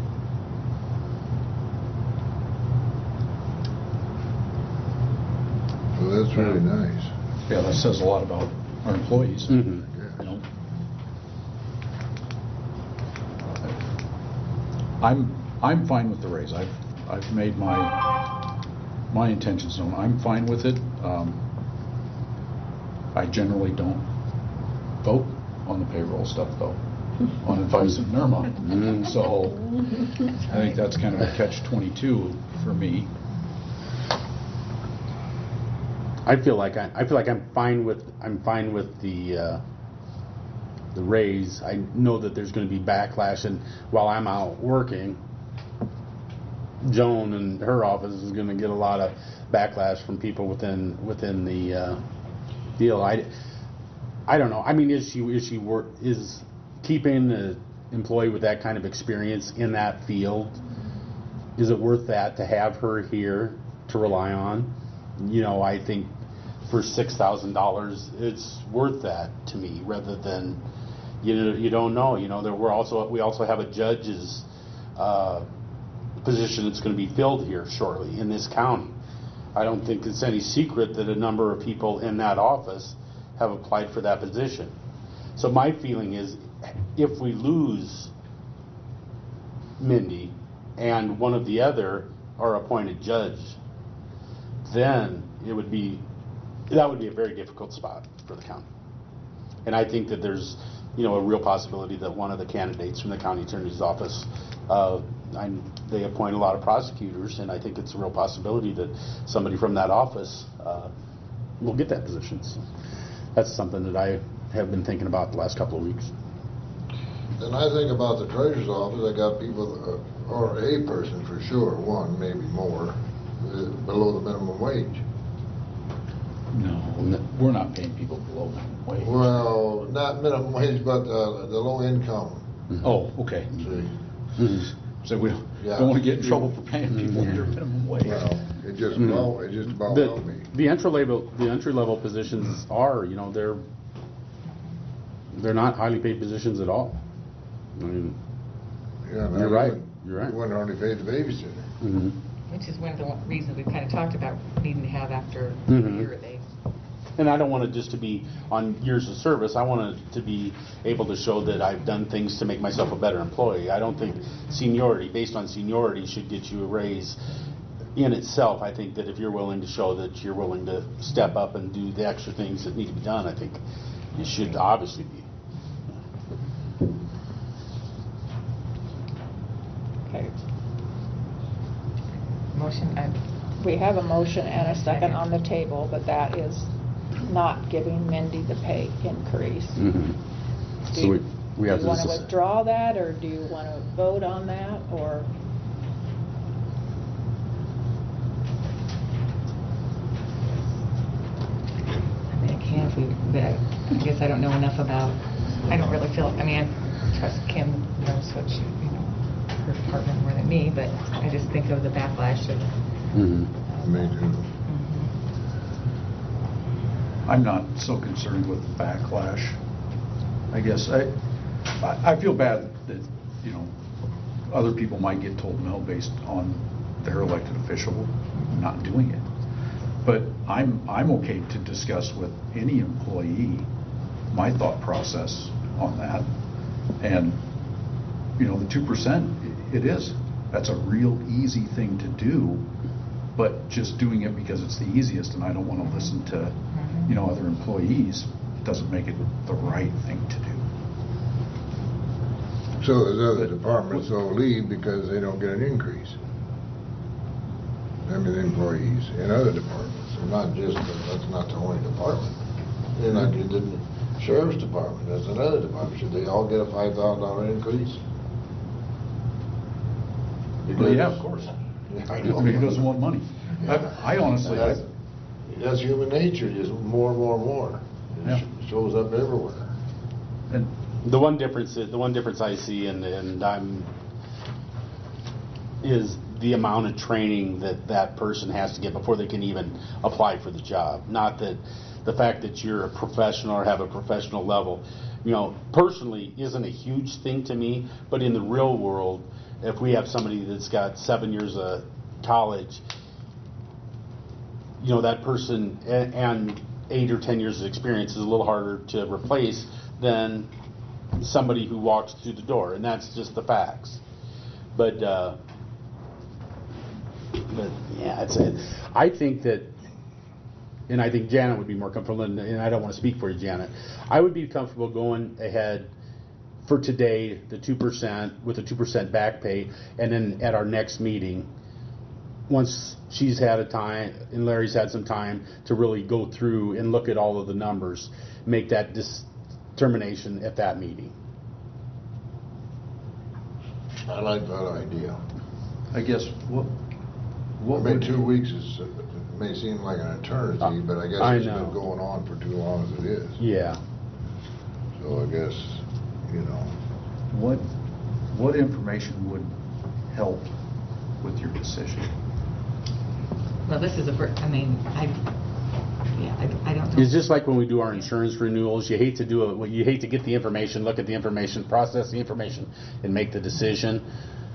Well, that's really nice. Yeah, that says a lot about our employees. Mhm. I'm fine with the raise. I've made my intentions known. I'm fine with it. I generally don't vote on the payroll stuff though, on advice of NERMA. So I think that's kind of a catch-22 for me. I feel like I'm fine with the raise. I know that there's going to be backlash, and while I'm out working, Joan and her office is going to get a lot of backlash from people within the deal. I don't know. I mean, is keeping an employee with that kind of experience in that field, is it worth that to have her here to rely on? I think for $6,000, it's worth that to me, rather than, you don't know. That we also have a judge's position that's going to be filled here shortly in this county. I don't think it's any secret that a number of people in that office have applied for that position. So my feeling is, if we lose Mindy and one of the other are appointed judge, then that would be a very difficult spot for the county. And I think that there's, a real possibility that one of the candidates from the county attorney's office, they appoint a lot of prosecutors, and I think it's a real possibility that somebody from that office will get that position. So that's something that I have been thinking about the last couple of weeks. And I think about the treasurer's office, I got people, or a person for sure, one, maybe more, below the minimum wage. No. We're not paying people below minimum wage. Well, not minimum wage, but the low income. Oh, okay. See, So we don't Yeah. want to get in trouble for paying people under minimum wage. well, it just about The, helped me. the entry level positions are, they're not highly paid positions at all. I mean, Yeah, You're right. You're right. You wouldn't hardly pay the babysitter. mhm. Which is one of the reasons we kind of talked about needing to have after a Mhm. year, they, And I don't want it just to be on years of service. I want it to be able to show that I've done things to make myself a better employee. I don't think seniority, based on seniority, should get you a raise in itself. I think that if you're willing to show that you're willing to step up and do the extra things that need to be done, I think you should obviously be. Okay. motion, We have a motion and a second on the table, but that is not giving Mindy the pay increase. Mhm. Do So you- we have Do you want to this. withdraw that, or do you want to vote on that, or? I mean, I can, if we, but I guess I don't know enough about, I don't really feel, I mean, I trust Kim knows what she, her department more than me, but I just think of the backlash of. Mhm. Me too. I'm not so concerned with the backlash. I guess I feel bad that, other people might get told no based on their elected official not doing it. But I'm okay to discuss with any employee my thought process on that. And, the 2%, it is. That's a real easy thing to do, but just doing it because it's the easiest and I don't want to listen to, other employees doesn't make it the right thing to do. So there's other departments that'll leave because they don't get an increase. I mean, employees in other departments, and not just, that's not the only department. And like you did the sheriff's department, that's another department. Should they all get a $5,000 increase? Well, yeah, of course. Yeah, I I know. mean, he doesn't want money. I honestly, That's human nature, just more and more and more. Yeah. It shows up everywhere. and The one difference I see, and is the amount of training that person has to get before they can even apply for the job. Not that the fact that you're a professional or have a professional level, personally isn't a huge thing to me. But in the real world, if we have somebody that's got 7 years of college, that person and 8 or 10 years of experience is a little harder to replace than somebody who walks through the door, and that's just the facts. But yeah, I think that, and I think Janet would be more comfortable, and I don't want to speak for you, Janet. I would be comfortable going ahead for today, the 2%, with the 2% back pay, and then at our next meeting, once she's had a time, and Larry's had some time to really go through and look at all of the numbers, make that determination at that meeting. I like that idea. I guess what I mean, would 2 weeks may seem like an eternity, but I guess I it's know. been going on for too long as it is. Yeah. So I guess, what information would help with your decision? Well, this is I mean, I don't know. It's just like when we do our insurance renewals. You hate to do it. You hate to get the information, look at the information, process the information, and make the decision.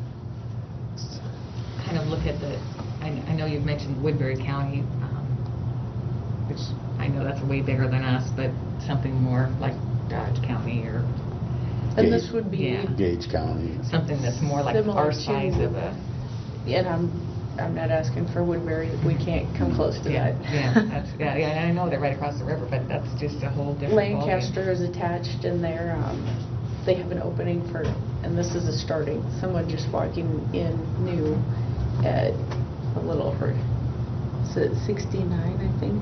Kind of look at I know you've mentioned Woodbury County, which I know that's way bigger than us, but something more like Dodge County or And this would be, Yeah. Gage County. something that's more like Similar our to- size of a. and I'm not asking for Woodbury, we can't come close to that. Yeah, I know they're right across the river, but that's just a whole different ballgame. Lancaster is attached in there. They have an opening for, and this is a starting, someone just walking in new at a little over, is it 69, I think?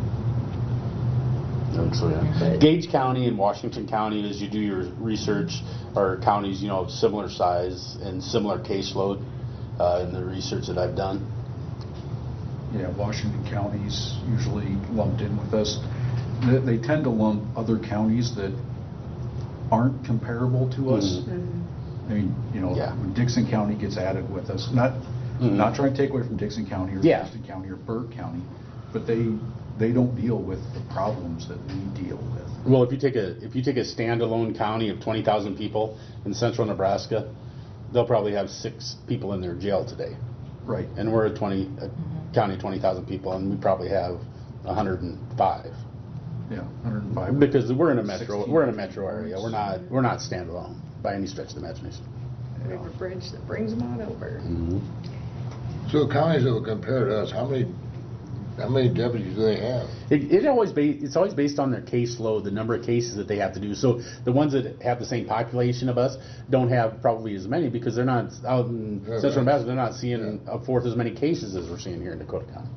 But- Gage County and Washington County, as you do your research, are counties of similar size and similar caseload in the research that I've done. Yeah, Washington County's usually lumped in with us. They tend to lump other counties that aren't comparable to us. I mean, Yeah. when Dixon County gets added with us, not trying to take away from Dixon County or Yeah. Houston County or Burke County, but they don't deal with the problems that we deal with. Well, if you take a standalone county of 20,000 people in central Nebraska, they'll probably have 6 people in their jail today. Right. And we're a county 20,000 people, and we probably have 105 Yeah, 105. because we're in a metro. 16. We're in a metro area. We're not standalone by any stretch of the imagination. We have a bridge that brings them on over. So counties that will compare to us, how many deputies do they have? It's always based on their caseload, the number of cases that they have to do. So the ones that have the same population of us don't have probably as many because they're not out in central Nebraska. They're not seeing a fourth as many cases as we're seeing here in Dakota County.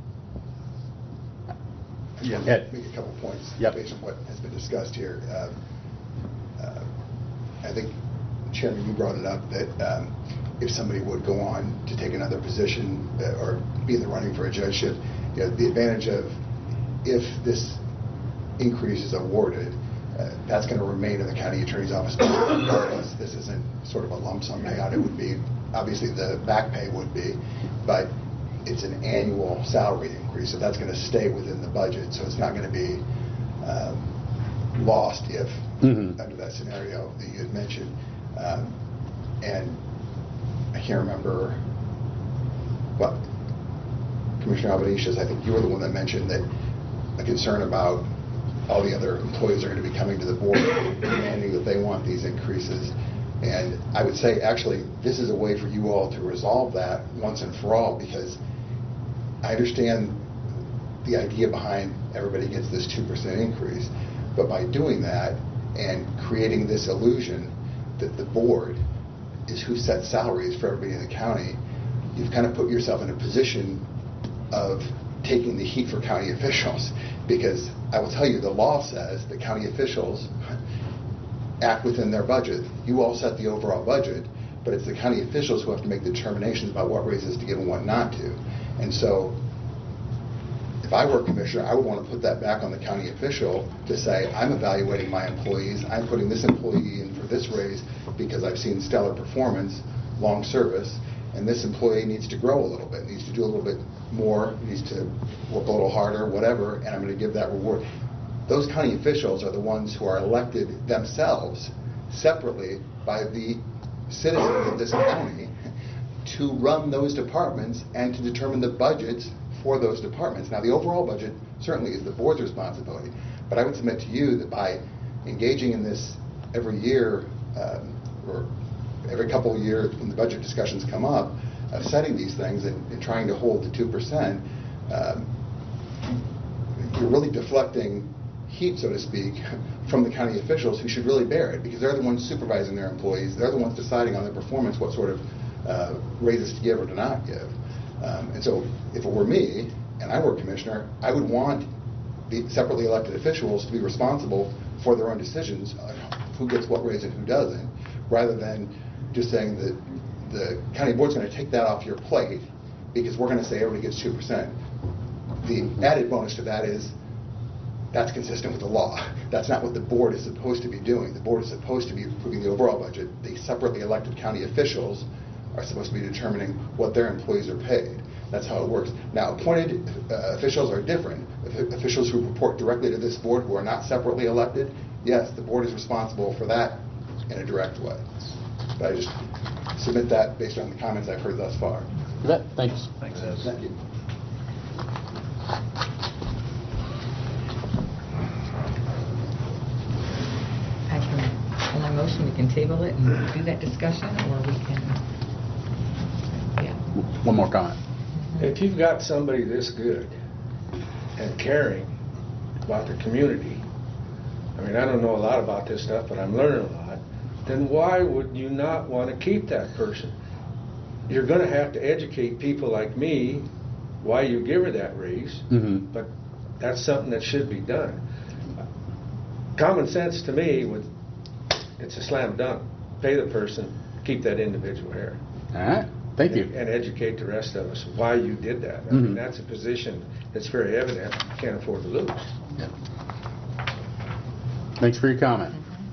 Yeah, Ed. make a couple points Yep. based on what has been discussed here. I think, Chairman, you brought it up that if somebody would go on to take another position or be in the running for a judgeship, the advantage of if this increase is awarded, that's going to remain in the county attorney's office regardless. This isn't sort of a lump sum payout. It would be, obviously the back pay would be, but it's an annual salary increase, so that's going to stay within the budget, so it's not going to be lost if, under that scenario that you had mentioned. And I can't remember, well, Commissioner Albanesius, I think you were the one that mentioned that a concern about all the other employees are going to be coming to the board demanding that they want these increases. And I would say, actually, this is a way for you all to resolve that once and for all, because I understand the idea behind everybody gets this 2% increase, but by doing that and creating this illusion that the board is who sets salaries for everybody in the county, you've kind of put yourself in a position of taking the heat for county officials, because I will tell you, the law says that county officials act within their budget. You all set the overall budget, but it's the county officials who have to make the determinations about what raises to give and what not to. And so if I were a commissioner, I would want to put that back on the county official to say, I'm evaluating my employees, I'm putting this employee in for this raise because I've seen stellar performance, long service, and this employee needs to grow a little bit, needs to do a little bit more, needs to work a little harder, whatever, and I'm going to give that reward. Those county officials are the ones who are elected themselves separately by the citizens of this county to run those departments and to determine the budgets for those departments. Now, the overall budget certainly is the board's responsibility, but I would submit to you that by engaging in this every year or every couple of years when the budget discussions come up, setting these things and trying to hold the 2%, you're really deflecting heat, so to speak, from the county officials who should really bear it, because they're the ones supervising their employees. They're the ones deciding on their performance what sort of raises to give or to not give. And so if it were me and I were a commissioner, I would want the separately elected officials to be responsible for their own decisions on who gets what raise and who doesn't, rather than just saying that the county board's going to take that off your plate because we're going to say everybody gets 2%. The added bonus to that is that's consistent with the law. That's not what the board is supposed to be doing. The board is supposed to be approving the overall budget. The separately elected county officials are supposed to be determining what their employees are paid. That's how it works. Now, appointed officials are different. Officials who report directly to this board who are not separately elected, yes, the board is responsible for that in a direct way. But I just submit that based on the comments I've heard thus far. You bet. Thanks. Thanks, Ed. Thank you. I can, on my motion, we can table it and do that discussion, or we can, yeah. One more comment. If you've got somebody this good and caring about the community, I mean, I don't know a lot about this stuff, but I'm learning a lot, then why would you not want to keep that person? You're going to have to educate people like me why you give her that raise, but that's something that should be done. Common sense to me, it's a slam dunk. Pay the person, keep that individual here. All right. Thank you. And educate the rest of us why you did that. I mean, Mhm. that's a position that's very evident, you can't afford to lose. Yeah. Thanks for your comment.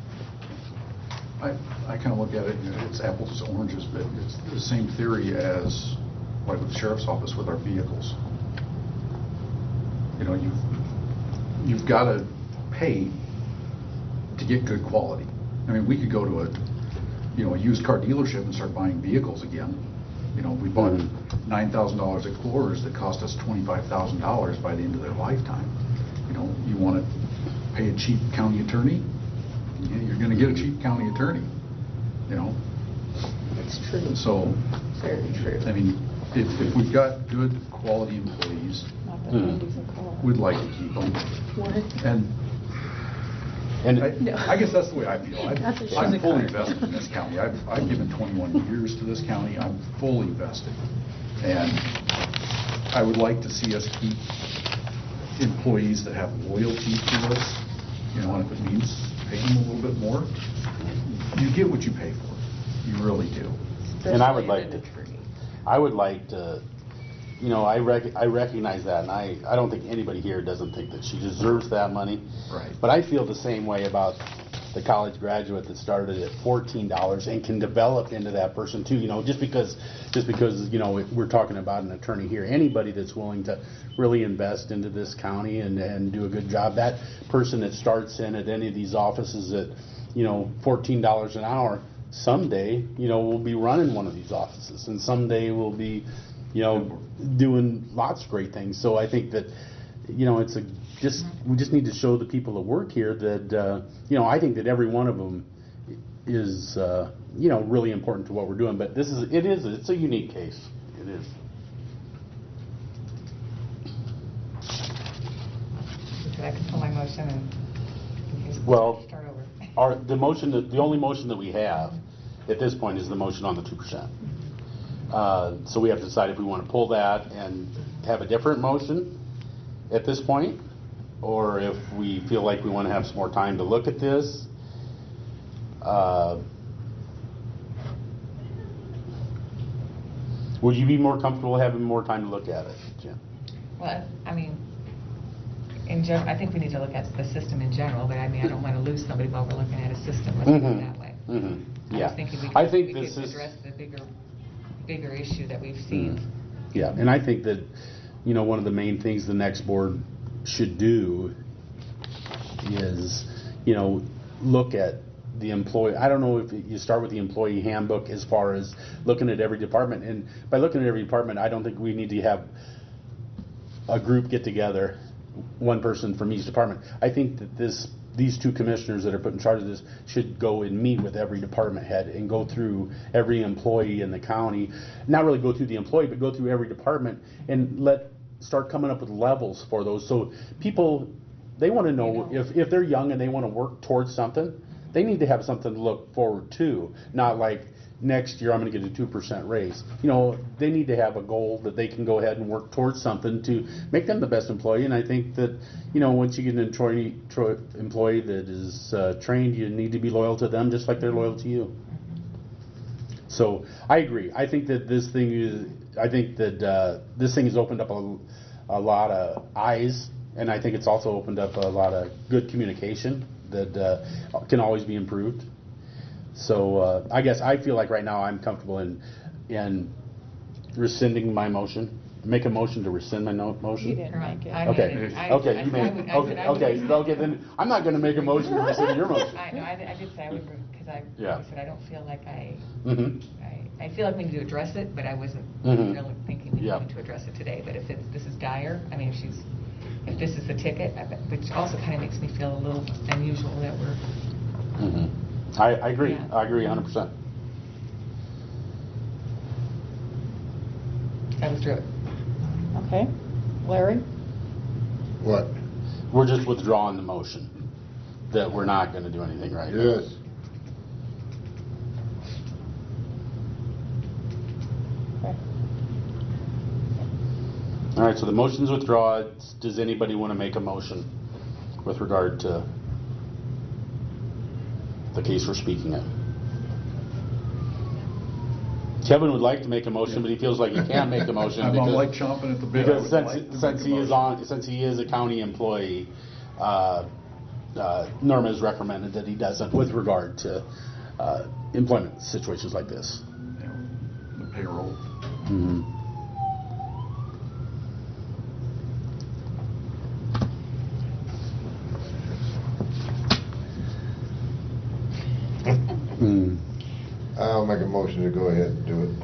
I kind of look at it, you know, it's apples to oranges, but it's the same theory as like with the sheriff's office with our vehicles. You know, you've got to pay to get good quality. I mean, we could go to a used car dealership and start buying vehicles again. You know, we bought $9,000 Explorers that cost us $25,000 by the end of their lifetime. You know, you want to pay a cheap county attorney, you're going to get a cheap county attorney. You know, It's true. so Very true. I mean, if we've got good quality employees, Not that Wendy's a car. we'd like to keep them. What? And And I guess that's the way I feel. That's a I'm shame. fully invested in this county. I've given 21 years to this county. I'm fully vested. And I would like to see us keep employees that have loyalty to us, you know, and if it means paying them a little bit more, you get what you pay for. You really do. And I would Especially like in to- the tree. I would like to, you know, I recognize that, and I don't think anybody here doesn't think that she deserves that money. Right. But I feel the same way about the college graduate that started at $14 and can develop into that person too. You know, just because you know we're talking about an attorney here, anybody that's willing to really invest into this county and do a good job, that person that starts in at any of these offices at, you know, $14 an hour, someday, you know, we'll be running one of these offices, and someday we'll be, you know, doing lots of great things. So I think that, you know, we just need to show the people that work here that, you know, I think that every one of them is, you know, really important to what we're doing. But it's a unique case. It is. I can pull my motion and Well, start over. The only motion that we have at this point is the motion on the 2%. So we have to decide if we want to pull that and have a different motion at this point, or if we feel like we want to have some more time to look at this. Would you be more comfortable having more time to look at it, Jim? Well, I mean, I think we need to look at the system in general, but I mean, I don't want to lose somebody while we're looking at a system, let's put it that way. I Yeah. was thinking we I think could this is. address the bigger issue that we've seen. Yeah, and I think that, you know, one of the main things the next board should do is, you know, look at the employee. I don't know if you start with the employee handbook as far as looking at every department. And by looking at every department, I don't think we need to have a group get together, one person from each department. I think that these two commissioners that are put in charge of this should go and meet with every department head and go through every employee in the county. Not really go through the employee, but go through every department and start coming up with levels for those. So people, they want to know if they're young and they want to work towards something, they need to have something to look forward to. Not like, next year I'm going to get a 2% raise. You know, they need to have a goal that they can go ahead and work towards something to make them the best employee. And I think that, you know, once you get an employee that is trained, you need to be loyal to them just like they're loyal to you. So I agree. I think that this thing has opened up a lot of eyes, and I think it's also opened up a lot of good communication that can always be improved. So I guess I feel like right now I'm comfortable in rescinding my motion. Make a motion to rescind my motion. You didn't make it. I Okay. made it. Okay. You made. Okay. Then I'm not going to make a motion to rescind your motion. I did say I would, because I said I don't feel like Mm-hmm. I feel like we need to address it, but I wasn't Mhm. really thinking we Yeah. needed to address it today. But if this is dire, I mean, if this is the ticket, which also kind of makes me feel a little unusual that we're. Mm-hmm. I agree. Yeah. I agree 100%. I withdrew it. Okay. Larry? What? We're just withdrawing the motion that we're not going to do anything right now. Yes. Okay. All right, so the motion's withdrawn. Does anybody want to make a motion with regard to the case we're speaking of? Kevin would like to make a motion, but he feels like he can't make a motion. I'm because- like chomping at the bit. I Because would since, like to since make a he is motion. since he is a county employee, Norma has recommended that he doesn't with regard to employment situations like this. You know, the payroll. Mm-hmm. Mm. I'll make a motion to go ahead and do it.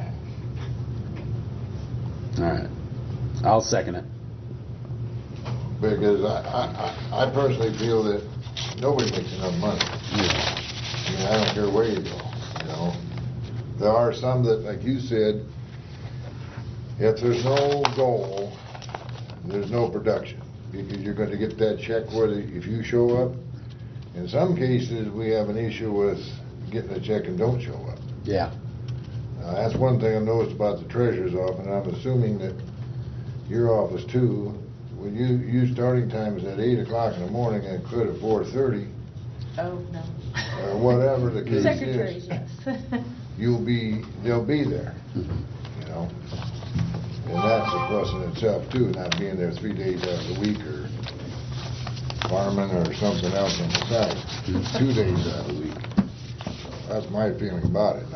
All right. I'll second it. Because I personally feel that nobody makes enough money. I mean, I don't care where you go, you know. There are some that, like you said, if there's no goal, there's no production. Because you're going to get that check whether if you show up. In some cases, we have an issue with getting a check and don't show up. Yeah. That's one thing I noticed about the treasurer's office, and I'm assuming that your office too. When you starting time is at 8 o'clock in the morning and quit at 4:30, Oh, no. or whatever the case Secretaries, is, yes. they'll be there, you know. And that's a plus in itself too, not being there 3 days out of the week or farming or something else on the side, 2 days out of the week. That's my feeling about it.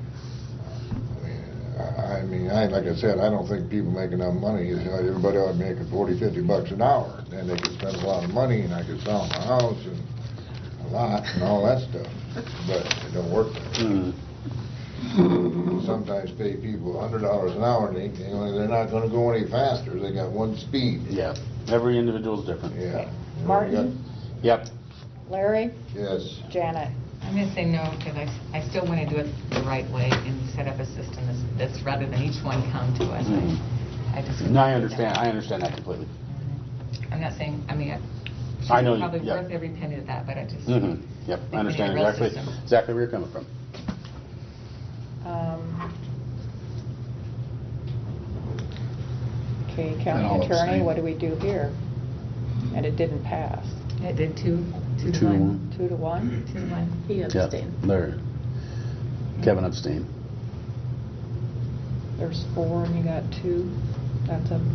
I mean, like I said, I don't think people make enough money. You know, everybody ought to be making $40-50 an hour. Then they could spend a lot of money, and I could sell my house and a lot and all that stuff. But it don't work that way. Sometimes pay people $100 an hour, and they're not going to go any faster. They got one speed. Yeah. Every individual's different. Yeah. Martin? Yep. Larry? Yes. Janet? I'm going to say no, because I still want to do it the right way and set up a system that's rather than each one come to us. I just. No, I understand that completely. I'm not saying, I mean, she's I know, probably yeah. worth every penny of that, but I just. Yep. I think we understand need a real exactly system. where you're coming from. Okay, And county I'll attorney, abstain. what do we do here? And it didn't pass. It did 2 to 2 to 1. 1. 2 to 1? 2 to 1. He Yep. abstained. Larry. Kevin abstained. There's 4 and you got 2. That's a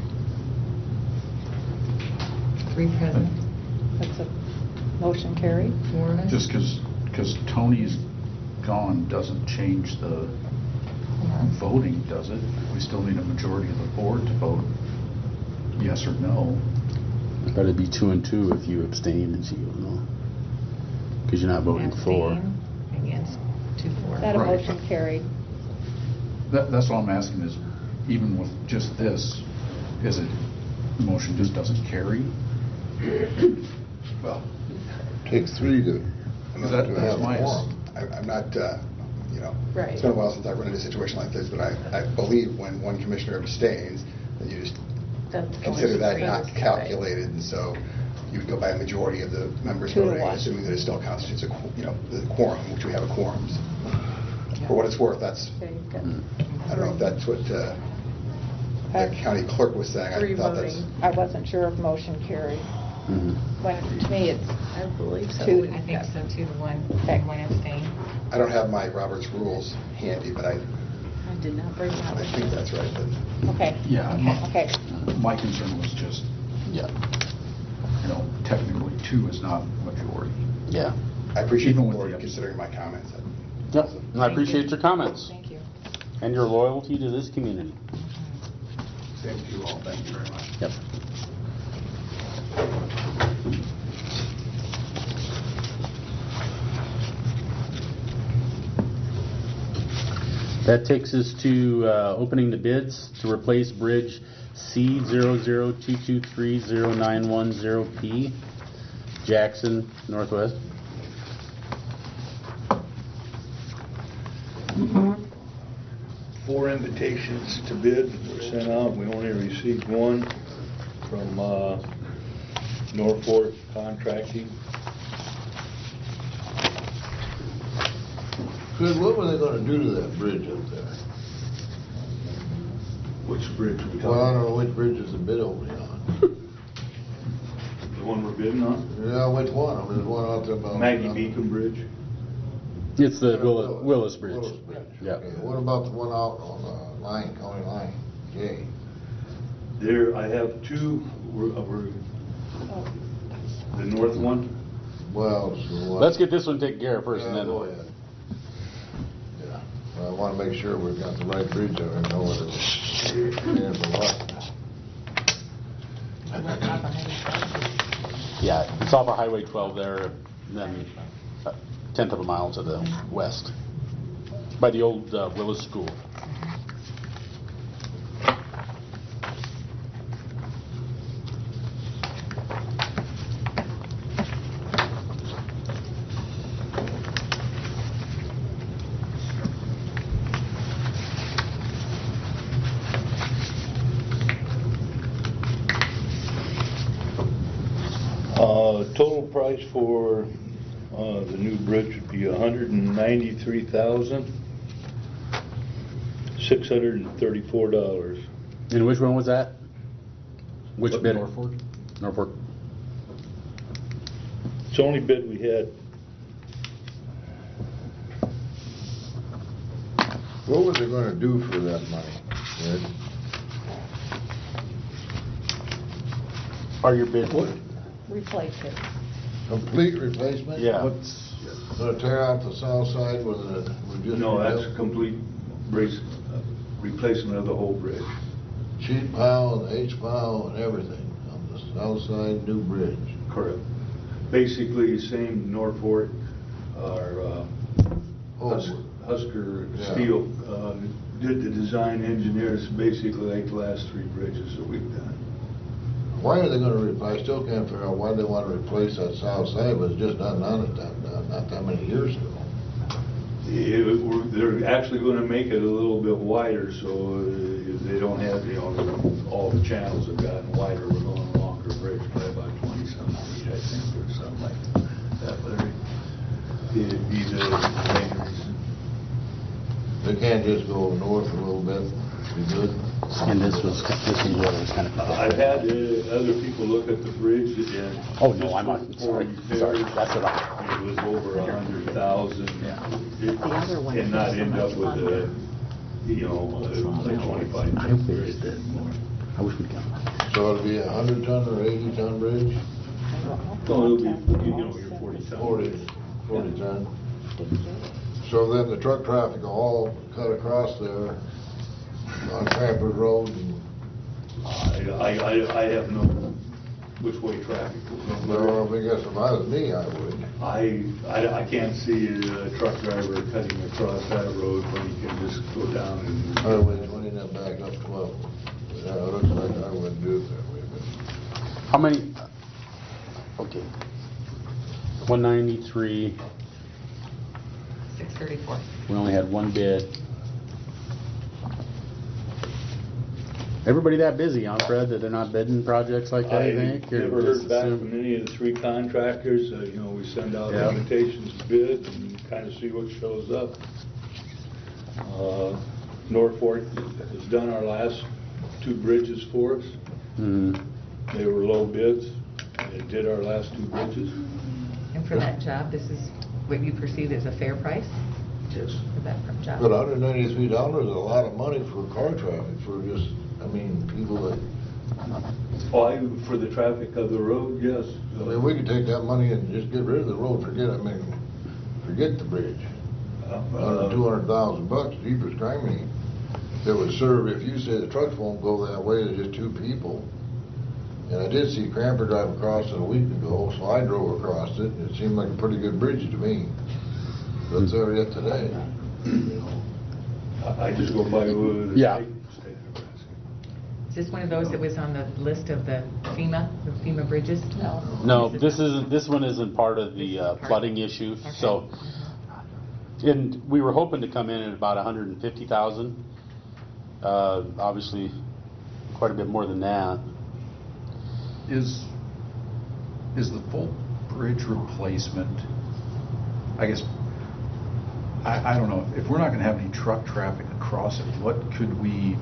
3 present, motion carried. 4 of us. Just because Tony's gone doesn't change the voting, does it? We still need a majority of the board to vote yes or no. But it'd be 2 and 2 if you abstain and she goes no. Because you're not voting for. Abstain against 2-4. Is that a Right. motion carried? That's all I'm asking is, even with just this, is it, the motion just doesn't carry? Well, Takes 3 to That's have a my quorum. I'm not, you know, Right. it's been a while since I've run into a situation like this, but I believe when one commissioner abstains, that you just That's consider that going not to- calculated, and so you would go by a majority of the members 2 to voting, 1. assuming that it still constitutes the quorum, which we have a quorum. For what it's worth, that's, Okay, you've got I don't know if that's what the county clerk was saying. I 3 thought that's, voting. I wasn't sure if motion carried. Mhm. When, to me, it's I believe so. 2. I think so, 2 to 1, Okay. 1 abstain. I don't have my Robert's rules handy, but I I did not bring that one. think that's right. But Okay. Yeah. Okay. My concern was just, Yeah. technically 2 is not majority. Yeah. I appreciate the Even with board the considering my comments. Yep. And I appreciate your comments Thank you. and your loyalty to this community. Same to you all. Thank you very much. Yep. That takes us to opening the bids to replace bridge C002230910P, Jackson Northwest. Four invitations to bid were sent out. We only received one from Norfolk Contracting. Good, what were they gonna do to that bridge up there? Which bridge we Well, I don't talking know which bridge is the bid opening on. The one we're bidding on? Yeah, which one? There's one out there about. Maggie Beacon Bridge. It's the Willis Bridge. Willis Bridge. Yeah. Okay, what about the one out on the line, county line? Jay? There, I have two, the north one. Well, so what? Let's get this one taken care of first, and Yeah, then. go ahead. Yeah, well, I want to make sure we've got the right bridge there and know whether we're paying for what. Yeah, it's off of Highway 12 there, and then a tenth of a mile to the west, by the old Willis School. Total price for the new bridge would be $193,634. And which one was that? Which bid? Norfolk? Norfolk. It's the only bid we had. What was it gonna do for that money, Ed? Are your bids? Replace it. Complete replacement? Yeah. Gonna tear out the south side with a, we just. No, that's a rebuilt? complete replacement of the whole bridge. Sheet pile and H-pile and everything on the south side, new bridge. Correct. Basically, same Norfolk, or Husker Yeah. Steel did the design engineers, basically like the last three bridges that we've done. Why are they gonna replace, I still can't figure out why they wanna replace that south side, but it's just not done at that, not that many years ago. They're actually going to make it a little bit wider, so they don't have, all the channels have gotten wider. We're going a longer bridge by about 20-some feet, I think, or something like that. But it'd be the main reason. They can't just go north a little bit, be good. And this was what was kind of. I've had other people look at the bridge, and Oh, no, I'm not, sorry, that's what it was over 100,000. The other one And not is end up with under. like 25. I wish that, I wish we'd come. So it'll be a 100-ton or 80-ton bridge? Well, it'll be, your 40-ton. 40 ton. So then the truck traffic will all cut across there on Cranford Road and, I have no which way traffic will well, go. I guess if I was me, I would. I can't see a truck driver cutting across that road when he can just go down and. Highway 20 and then back up 12. Yeah, it looks like I wouldn't do it that way, but. How many, okay. 193, 634. we only had one bid. Everybody that busy, huh, Fred, that they're not bidding projects like that, you think? I Or never just heard back assume- from any of the three contractors. We send out Yeah. invitations to bid and kind of see what shows up. Norfolk has done our last two bridges for us. Mhm. They were low bids. They did our last two bridges. And for that job, this is what you perceive as a fair price Yes. for that job? But $193 is a lot of money for car traffic, for just, people that, For the traffic of the road, yes. we could take that money and just get rid of the road, forget the bridge. $200,000, jeepers criminy. That would serve, if you say the trucks won't go that way, there's just two people. And I did see Cranford drive across it a week ago, so I drove across it, and it seemed like a pretty good bridge to me. But it's there yet today. I just go by the Yeah. state. Is this one of those that was on the list of the FEMA bridges? No, this one isn't part of the flooding issue, so. And we were hoping to come in at about 150,000. Obviously, quite a bit more than that. Is the full bridge replacement, I guess, I don't know, if we're not gonna have any truck traffic across it, what could we,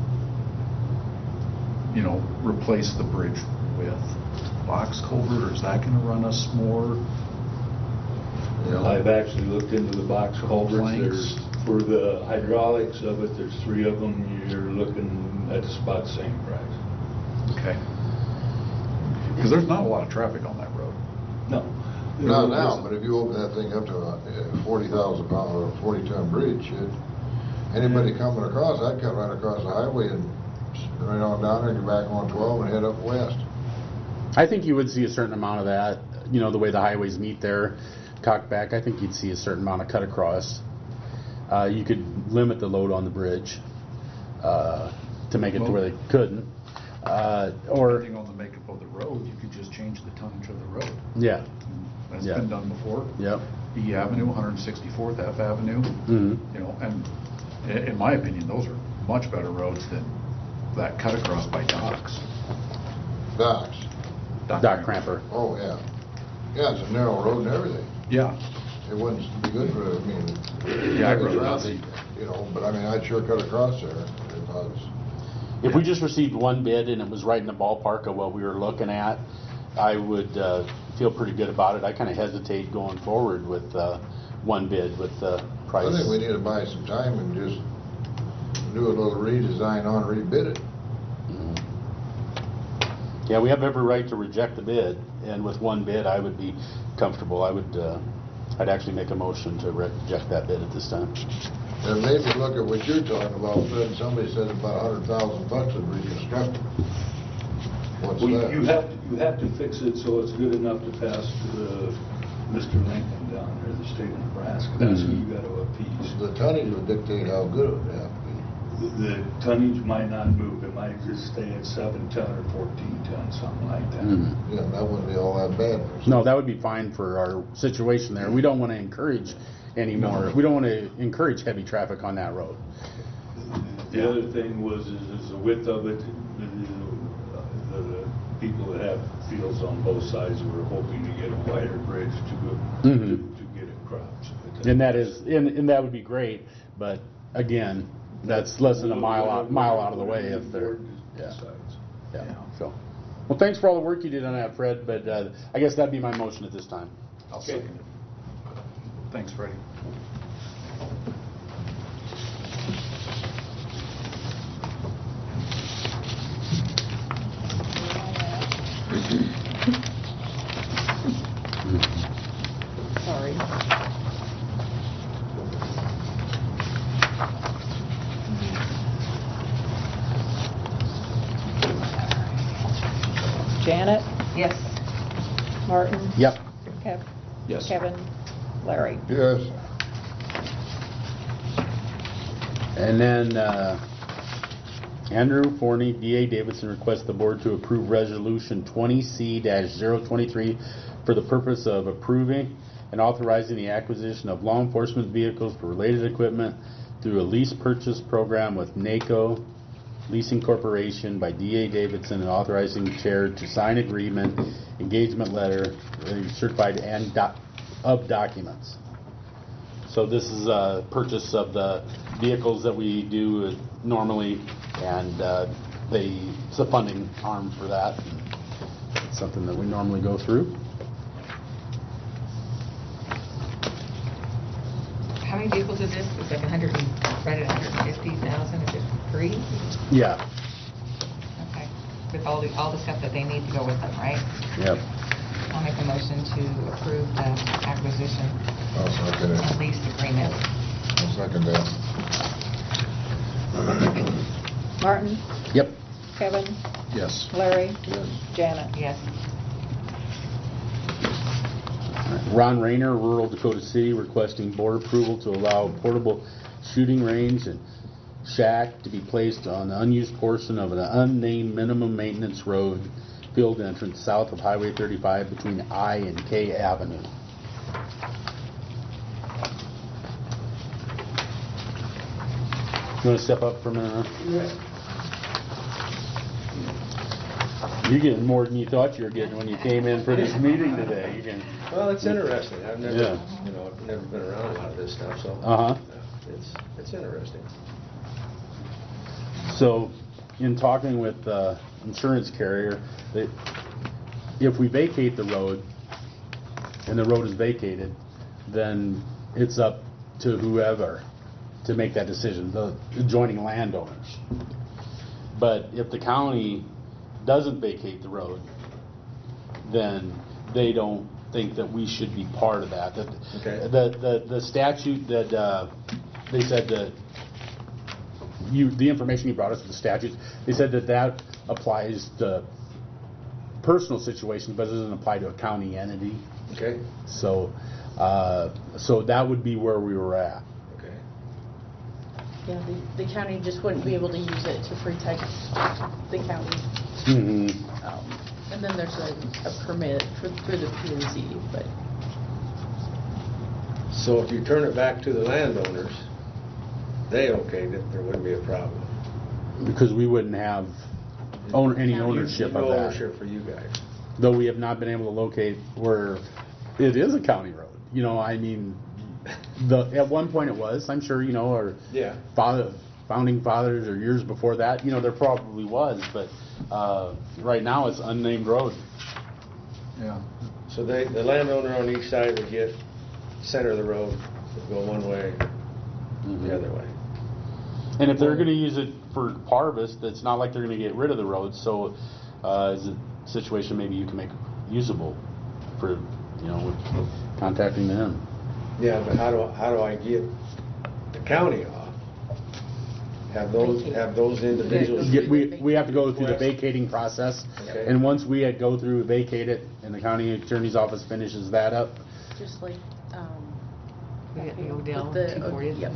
replace the bridge with? Box culvert, or is that gonna run us more? Yeah. I've actually looked into the box culverts. Planks. There's, for the hydraulics of it, there's 3 of them. You're looking at about the same price. Okay. Because there's not a lot of traffic on that road. No. Not now, but if you open that thing up to a 40,000 pound or 40-ton bridge, anybody coming across, I'd cut right across the highway and right on down there, get back on 12 and head up west. I think you would see a certain amount of that, you know, the way the highways meet there, Cockback. I think you'd see a certain amount of cut across. You could limit the load on the bridge to make it to where they couldn't. Or, Depending on the makeup of the road, you could just change the tonnage of the road. yeah. That's Yeah. been done before. Yep. E Avenue, 164th F Avenue, Mm-hmm. you know, and in my opinion, those are much better roads than that cut across by Docks. Docks. Doc Cramper. Oh, yeah. Yeah, it's a narrow road and everything. Yeah. It wouldn't be good for, I mean, Yeah, I'd heavy rather not traffic, see- you know, but I mean, I'd sure cut across there if I was. If we just received one bid and it was right in the ballpark of what we were looking at, I would feel pretty good about it. I kind of hesitate going forward with one bid with the price. I think we need to buy some time and just do a little redesign on, rebid it. Yeah, we have every right to reject the bid, and with one bid, I would be comfortable. I'd actually make a motion to reject that bid at this time. And maybe look at what you're talking about, Fred. Somebody said about $100,000 to reconstruct it. What's Well, that? you have to fix it so it's good enough to pass Mr. Lincoln down there, the state of Nebraska. That's who you got to appease. The tonnage would dictate how good it would have to be. The tonnage might not move. It might just stay at 7 ton or 14 ton, something like that. Yeah, that wouldn't be all that bad. No, that would be fine for our situation there. We don't want to encourage any more. We don't want to encourage heavy traffic on that road. The other thing was is the width of it. The people that have fields on both sides were hoping to get a wider bridge to get across. And that would be great, but again, that's less than a mile out of the way if they're, yeah. So, well, thanks for all the work you did on that, Fred, but I guess that'd be my motion at this time. I'll second it. Thanks, Freddie. Sorry. Janet? Yes. Martin? Yep. Yes. Kevin? Larry? Yes. And then Andrew Forney, D.A. Davidson, requests the board to approve Resolution 20C-023 for the purpose of approving and authorizing the acquisition of law enforcement vehicles for related equipment through a lease purchase program with NACO Leasing Corporation by D.A. Davidson, and authorizing the chair to sign agreement, engagement letter, certified and of documents. So this is a purchase of the vehicles that we do normally, and it's a funding arm for that. It's something that we normally go through. How many vehicles is this? It's like 100, right at 150,000, is it free? Yeah. Okay. With all the stuff that they need to go with them, right? Yep. I'll make a motion to approve the acquisition I'll second and it. lease agreement. I'll second that. Martin? Yep. Kevin? Yes. Larry? Yes. Janet? Yes. Ron Rayner, Rural Dakota City, requesting board approval to allow a portable shooting range and shack to be placed on the unused portion of an unnamed minimum maintenance road field entrance south of Highway 35 between I and K Avenue. You want to step up for a minute? You're getting more than you thought you were getting when you came in for this meeting today. You can, Well, it's interesting. I've never, Yeah. I've never been around a lot of this stuff, so. Uh-huh. It's interesting. So, in talking with the insurance carrier, if we vacate the road, and the road is vacated, then it's up to whoever to make that decision, the adjoining landowners. But if the county doesn't vacate the road, then they don't think that we should be part of that. Okay. The statute that they said that the information you brought us, the statutes, they said that applies to personal situations, but it doesn't apply to a county entity. Okay, So that would be where we were at. okay. Yeah, the county just wouldn't be able to use it to protect the county. Mm-hmm. And then there's a permit through the P&Z, but So if you turn it back to the landowners, they okayed it, there wouldn't be a problem. Because we wouldn't have any ownership No of that. ownership for you guys. Though we have not been able to locate where it is a county road. You know, I mean, at one point it was, I'm sure, you know, or Yeah. founding fathers or years before that, you know, there probably was, but right now it's unnamed road. Yeah. So the landowner on each side would get center of the road, would go one way, the other way. And if they're going to use it for harvest, it's not like they're going to get rid of the road. So is a situation maybe you can make usable for, you know, with contacting them. Yeah, but how do I get the county off? Have those individuals. We have to go through the vacating process, Okay. and once we go through vacate it, and the county attorney's office finishes that up, just like, We got the Odell with the- 240. Yep.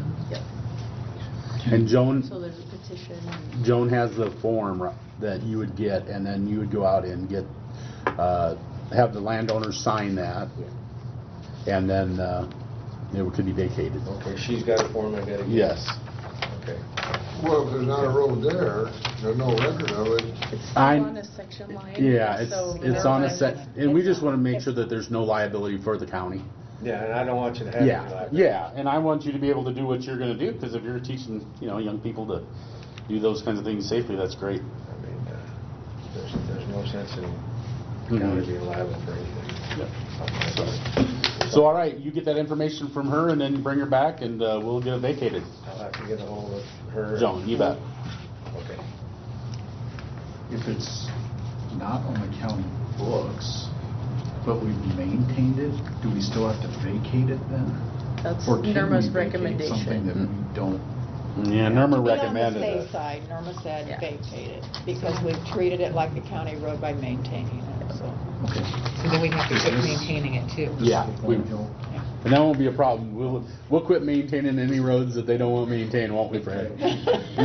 and Joan So there's a petition. Joan has the form that you would get, and then you would go out and get have the landowners sign that, and then it could be vacated. Okay, she's got a form I gotta get. Yes. Okay. Well, if there's not a road there, there's no record of it. It's still on a section line. Yeah, so it's on a set, and we just want to make sure that there's no liability for the county. Yeah, and I don't want you to have any liability. Yeah, and I want you to be able to do what you're going to do, because if you're teaching, you know, young people to do those kinds of things safely, that's great. I mean, there's no sense in the county being liable for anything. So, all right, you get that information from her, and then bring her back, and we'll get it vacated. I'll have to get a hold of her. Joan, you bet. Okay. If it's not on the county books, but we've maintained it, do we still have to vacate it then? That's Or can Norma's we vacate something that recommendation. we don't? Yeah, Norma To be recommended on the it. safe side, Norma said Yeah. vacate it, because we've treated it like a county road by maintaining it, so. Okay. So then we have to keep maintaining it too. Yeah, we- Hill. and that won't be a problem. We'll quit maintaining any roads that they don't want maintained, won't we, Fred? Jerry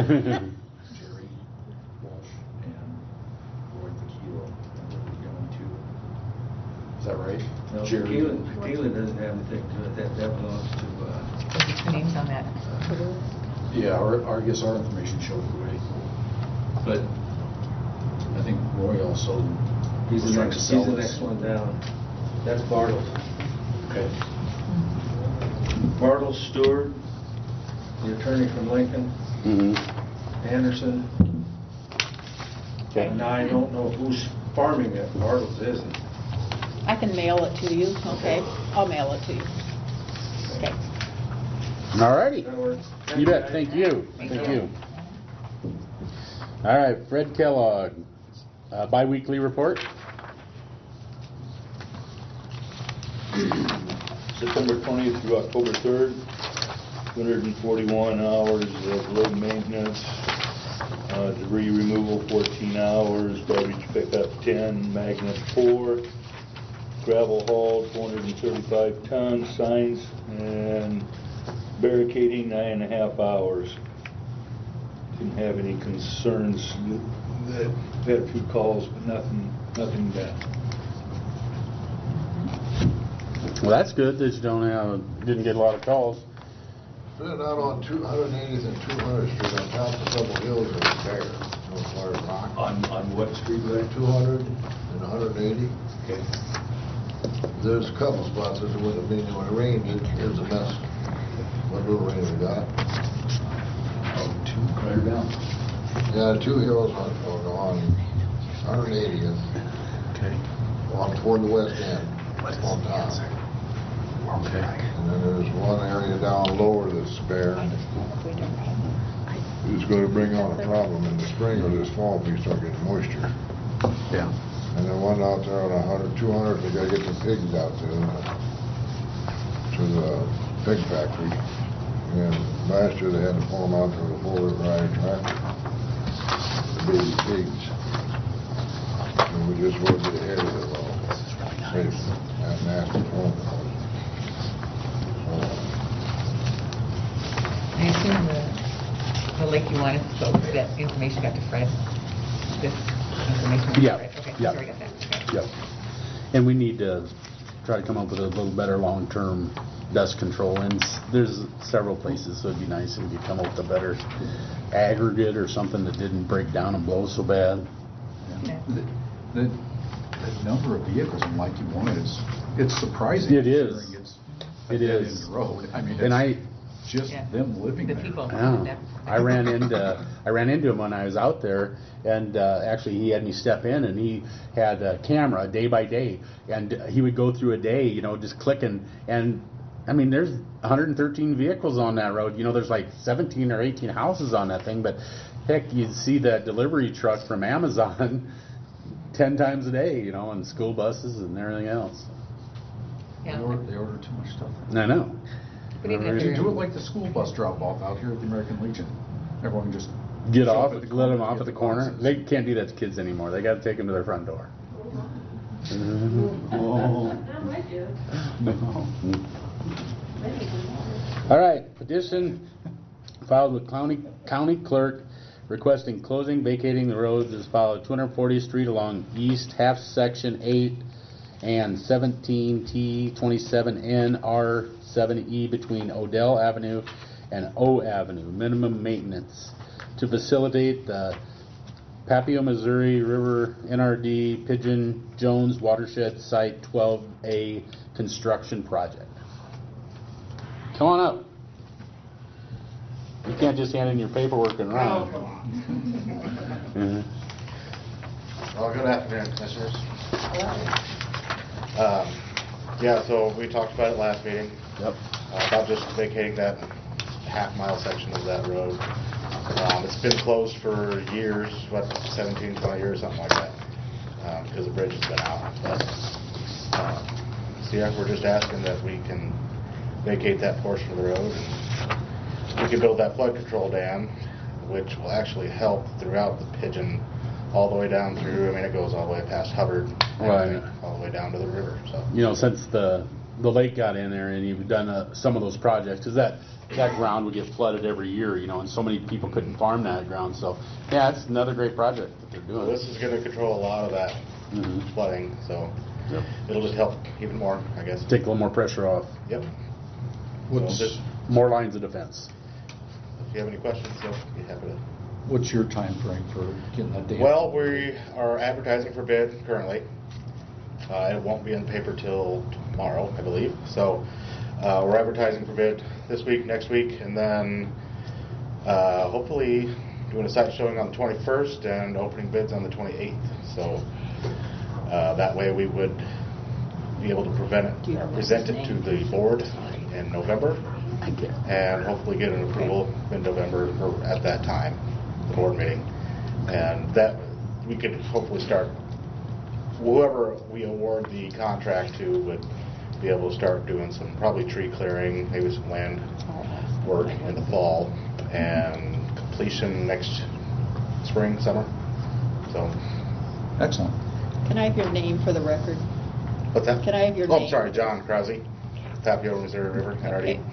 Walsh and Roy Vakilo are going to. Is that right? No, Jerry. Keelan doesn't have anything to it, that belongs to, What's the two names on that? Yeah, I guess our information showed Roy, but I think Roy also He's was the trying to next, sell he's the this. next one down. That's Bartles. Okay. Bartles, Stewart, the attorney from Lincoln, Mm-hmm. Anderson. Okay. Now, I don't know who's farming it, Bartles isn't. I can mail it to you, okay? I'll mail it to you. Okay. All righty. That works. You bet. Thank you. Thank you. All right, Fred Kellogg, biweekly report. September 20th through October 3rd, 241 hours of road maintenance, debris removal 14 hours, garbage pickup 10, magnet 4, gravel hauled 435 tons, signs and barricading 9.5 hours. Didn't have any concerns. That had a few calls, but nothing bad. Well, that's good that you didn't get a lot of calls. Been out on 280th and 200th Street on top of a couple hills that are bare, no fire rock. On what street, Ray? 200 and 180. Okay. There's a couple spots, there's when it rained, here's a mess. What little rain we got. Clear down. Yeah, 2 hills on 180th, Okay. on toward the west end, on top. Okay. And then there's one area down lower that's spare. It's gonna bring on a problem in the spring or this fall if we start getting moisture. Yeah. And then one out there on 100, 200, they gotta get the pigs out there to the pig factory. And last year they had to pull them out there with a 4-wheel drive tractor, the baby pigs. And we just wanted to get ahead of it all. Save that nasty phone calls. I assume the Lake Uwantis folks, that information got to Fred? This information got to Yeah, Fred? Okay, yeah. sorry, got that. Okay. Yep. And we need to try to come up with a little better long-term dust control. And there's several places, so it'd be nice if we could come up with a better aggregate or something that didn't break down and blow so bad. Yeah. The number of vehicles in Lake Uwantis, it's surprising. It is. considering it's It a dead-end is. road. I mean, And it's just Yeah. them living The there. people. Yeah. I ran into him when I was out there, and actually he had me step in, and he had a camera day by day, and he would go through a day, you know, just clicking. And I mean, there's 113 vehicles on that road. You know, there's like 17 or 18 houses on that thing, but heck, you'd see that delivery truck from Amazon 10 times a day, you know, and school buses and everything else. They Yeah. order too much stuff. I know. But even if They you're- do it like the school bus drop-off out here at the American Legion. Everyone just Get show off, up at the let them corner, off get at the the corner. boxes. They can't do that to kids anymore. They got to take them to their front door. Oh. No. All right, petition filed with county clerk requesting closing, vacating the roads as followed: 240th Street along east half section 8 and 17T 27N R7E between Odell Avenue and O Avenue. Minimum maintenance to facilitate the Papio, Missouri River NRD Pigeon Jones Watershed Site 12A construction project. Come on up. You can't just hand in your paperwork and run. Mhm. Well, good afternoon, Commissioners. Yeah, so we talked about it last meeting, Yep. about just vacating that half-mile section of that road. It's been closed for years, 17, 20 years, something like that, because the bridge has been out. So yeah, we're just asking that we can vacate that portion of the road. We can build that flood control dam, which will actually help throughout the Pigeon, all the way down through. I mean, it goes all the way past Hubbard, and Right. everything, all the way down to the river. So You know, since the lake got in there and you've done some of those projects, because that ground would get flooded every year, you know, and so many people couldn't farm that ground. So, yeah, it's another great project that they're doing. this is going to control a lot of that Mhm. flooding. So Yep. it'll just help even more, I guess. Take a little more pressure off. Yep. What's So just- More lines of defense. If you have any questions, so be happy to. What's your time frame for getting that dam? Well, we are advertising for bid currently. It won't be in the paper till tomorrow, I believe. So we're advertising for bid this week, next week, and then hopefully doing a site showing on the 21st and opening bids on the 28th. So that way we would be able to present it to the board in November and hopefully get an approval in November or at that time, the board meeting. And that we could hopefully start, whoever we award the contract to would be able to start doing some probably tree clearing, maybe some land work in the fall, and completion next spring, summer. So, Excellent. Can I have your name for the record? what's that? Can I have your Oh, name? I'm sorry, John Krause, Papio, Missouri River, NRD. Okay.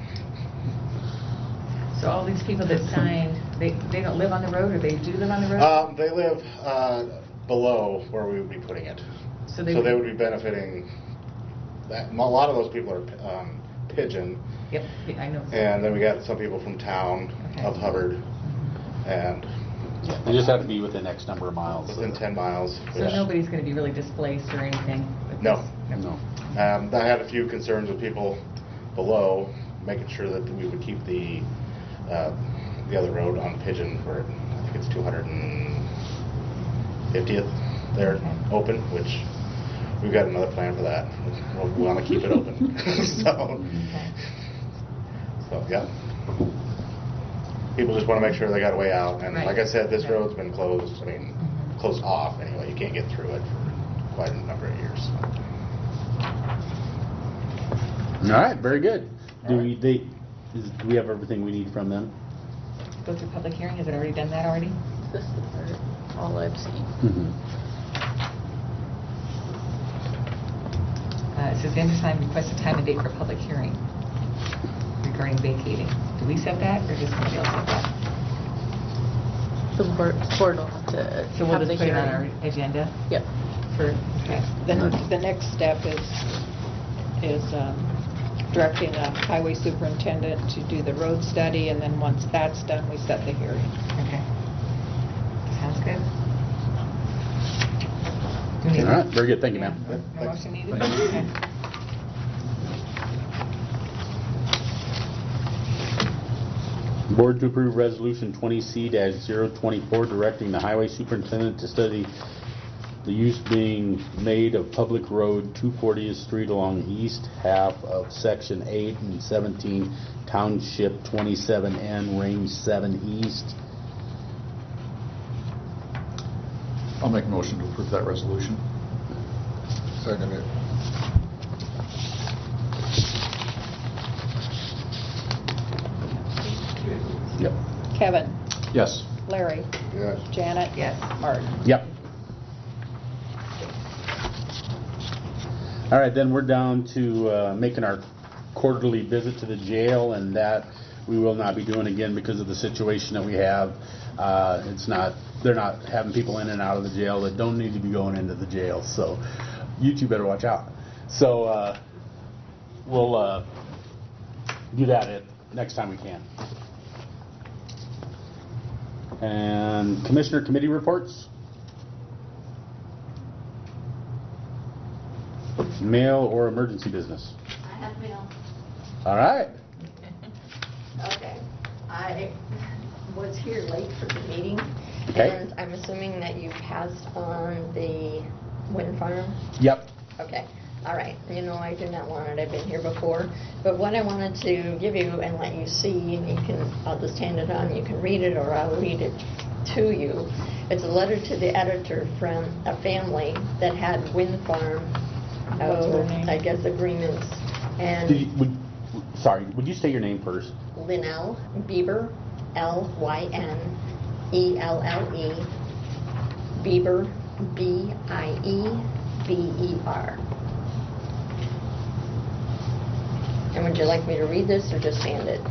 So all these people that signed, they don't live on the road, or they do live on the road? They live below where we would be putting it. So they So they would- would be benefiting, a lot of those people are Pigeon, Yep, I know. and then we got some people from town Okay. of Hubbard, and They just have to be within X number of miles. within 10 miles. So nobody's going to be really displaced or anything? with No. this? No. I had a few concerns with people below, making sure that we would keep the other road on Pigeon where I think it's 250th there open, which we've got another plan for that. We want to keep it open. So, yeah. People just want to make sure they got a way out. And Right. like I said, this road's been closed, closed off anyway. You can't get through it for quite a number of years. All right, very good. Do we have everything we need from them? Go through public hearing, has it already done that already? This is all I've seen. It says Intersign request a time and date for public hearing regarding vacating. Do we set that, or does somebody else set that? The board will have to So we'll have the just put it on our hearing. agenda Yep. for, okay. The next step is directing the highway superintendent to do the road study, and then once that's done, we set the hearing. Okay. Sounds good. Do we need- All right, very good. Thank you, ma'am. No motion needed? Okay. Board to approve Resolution 20C-024, directing the highway superintendent to study the use being made of public road 240th Street along the east half of Section 8 and 17, Township 27N, Range 7 East. I'll make a motion to approve that resolution. Second it. Yep. Kevin, Yes. Larry, Yes. Janet. Yes. Martin. Yep. All right, then we're down to making our quarterly visit to the jail, and that we will not be doing again because of the situation that we have. They're not having people in and out of the jail that don't need to be going into the jail, so you two better watch out. So we'll do that next time we can. And Commissioner Committee reports? Mail or emergency business? I have mail. All right. Okay. I was here late for the meeting. Okay. And I'm assuming that you passed on the wind farm? Yep. Okay. All right. You know, I do not want it. I've been here before. But what I wanted to give you and let you see, and I'll just hand it on. You can read it or I'll read it to you. It's a letter to the editor from a family that had wind farm, What's her name? I guess, agreements. And Would you say your name first? Lynnelle Bieber, Lynnelle, Bieber, Bieber. And would you like me to read this or just hand it?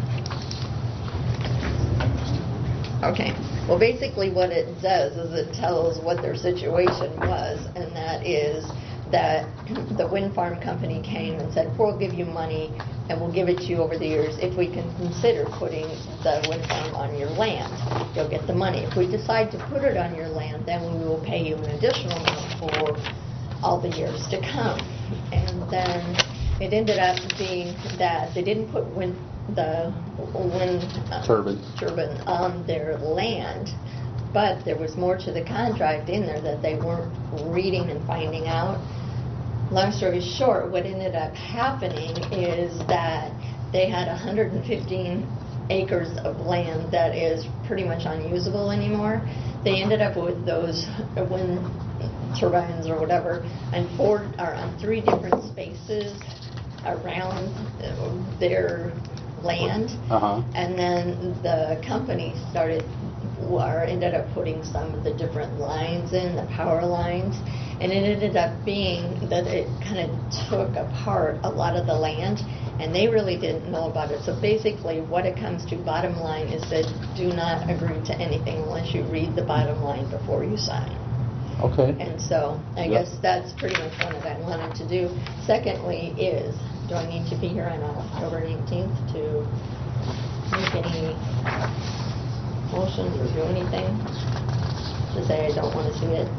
Okay. Well, basically what it does is it tells what their situation was, and that is that the wind farm company came and said, we'll give you money and we'll give it to you over the years if we can consider putting the wind farm on your land. You'll get the money. If we decide to put it on your land, then we will pay you an additional amount for all the years to come. And then it ended up being that they didn't put the wind turbine on their land, but there was more to the contract in there that they weren't reading and finding out. Long story short, what ended up happening is that they had 115 acres of land that is pretty much unusable anymore. They ended up with those wind turbines or whatever on 3 different spaces around their land. And then the company ended up putting some of the different lines in, the power lines, and it ended up being that it kind of took apart a lot of the land, and they really didn't know about it. So basically what it comes to, bottom line, is that do not agree to anything unless you read the bottom line before you sign. Okay. And so I guess that's pretty much one that I wanted to do. Secondly is, do I need to be here on October 19th to make any motions or do anything to say I don't want to see it?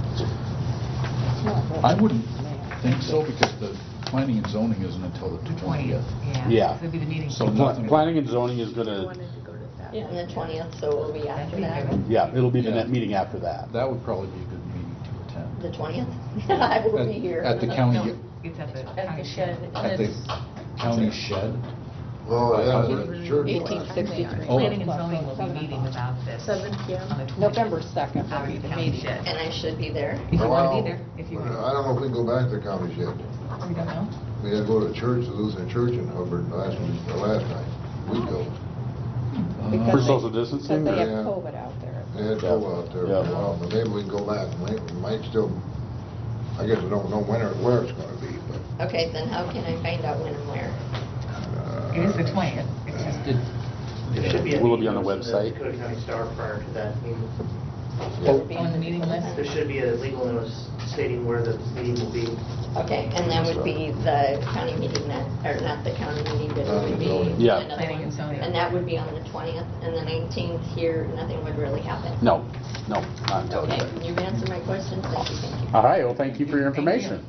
I wouldn't think so, because the planning and zoning isn't until the 20th. Yeah. So it'd be the meeting. So nothing. Planning and zoning is going I to, wanted to go to that. Yeah, and the 20th, so it will be after that. yeah, it'll be the net meeting after that. That would probably be a good meeting to attend. The 20th? I will be here. At the county, It's at the At the county shed. shed. at the county shed. Oh, yeah, the church. 1863. Oh. Planning and zoning will be meeting about this. 7 p.m. On the 20th. November 2nd Out will be at the the county meeting. shed. And I should be there. If you want Well, to be there, if you want. I don't know if we can go back to the county shed. We don't know. We had to go to church, the Lutheran church in Hubbard last night, week ago. For social distancing? Because they Yeah. have COVID out there. They had COVID out there for Yeah. a while, but maybe we can go back. Might still, I guess I don't know where it's gonna be, but. Okay, then how can I find out when and where? It is the 20th. It's just, There should be a Will it be meeting on the notice in website? Dakota County Star prior to that meeting. on the meeting list. There should be a legal notice stating where the meeting will be. Okay, and that would be the county meeting that, or not the county meeting, but it would be Yeah. another Planning one. and zoning. And that would be on the 20th, and the 19th here, nothing would really happen. No, not until Okay, then. you've answered my questions, thank you. All right, well, thank you for your information.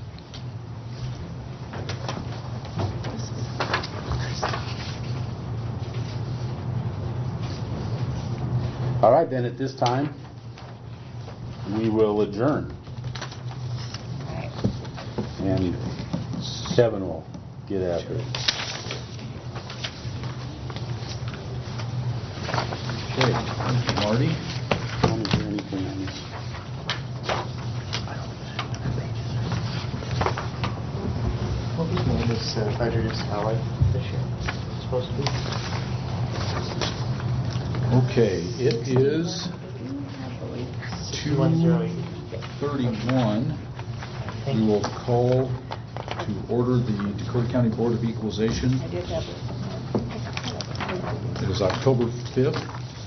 All right, then at this time, we will adjourn. Right. And Kevin will get after it. Okay, thank you, Marty. Tell me if there's anything on this. What was Melinda's prejudice alley this year supposed to be? Okay, it is 2:31. We will call to order the Dakota County Board of Equalization. I did have it. It is October 5th.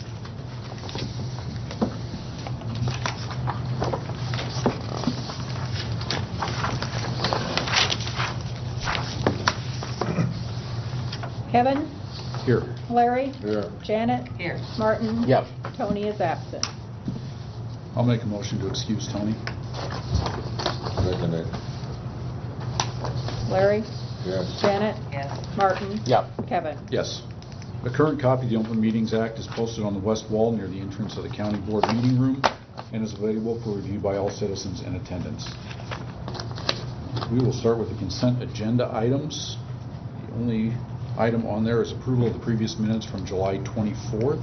Kevin, Here. Larry, Yeah. Janet, Here. Martin. Yep. Tony is absent. I'll make a motion to excuse Tony. Second it. Larry, Yes. Janet, Yes. Martin. Yep. Kevin. Yes. A current copy of the Open Meetings Act is posted on the west wall near the entrance of the county board meeting room and is available for review by all citizens in attendance. We will start with the consent agenda items. The only item on there is approval of the previous minutes from July 24th.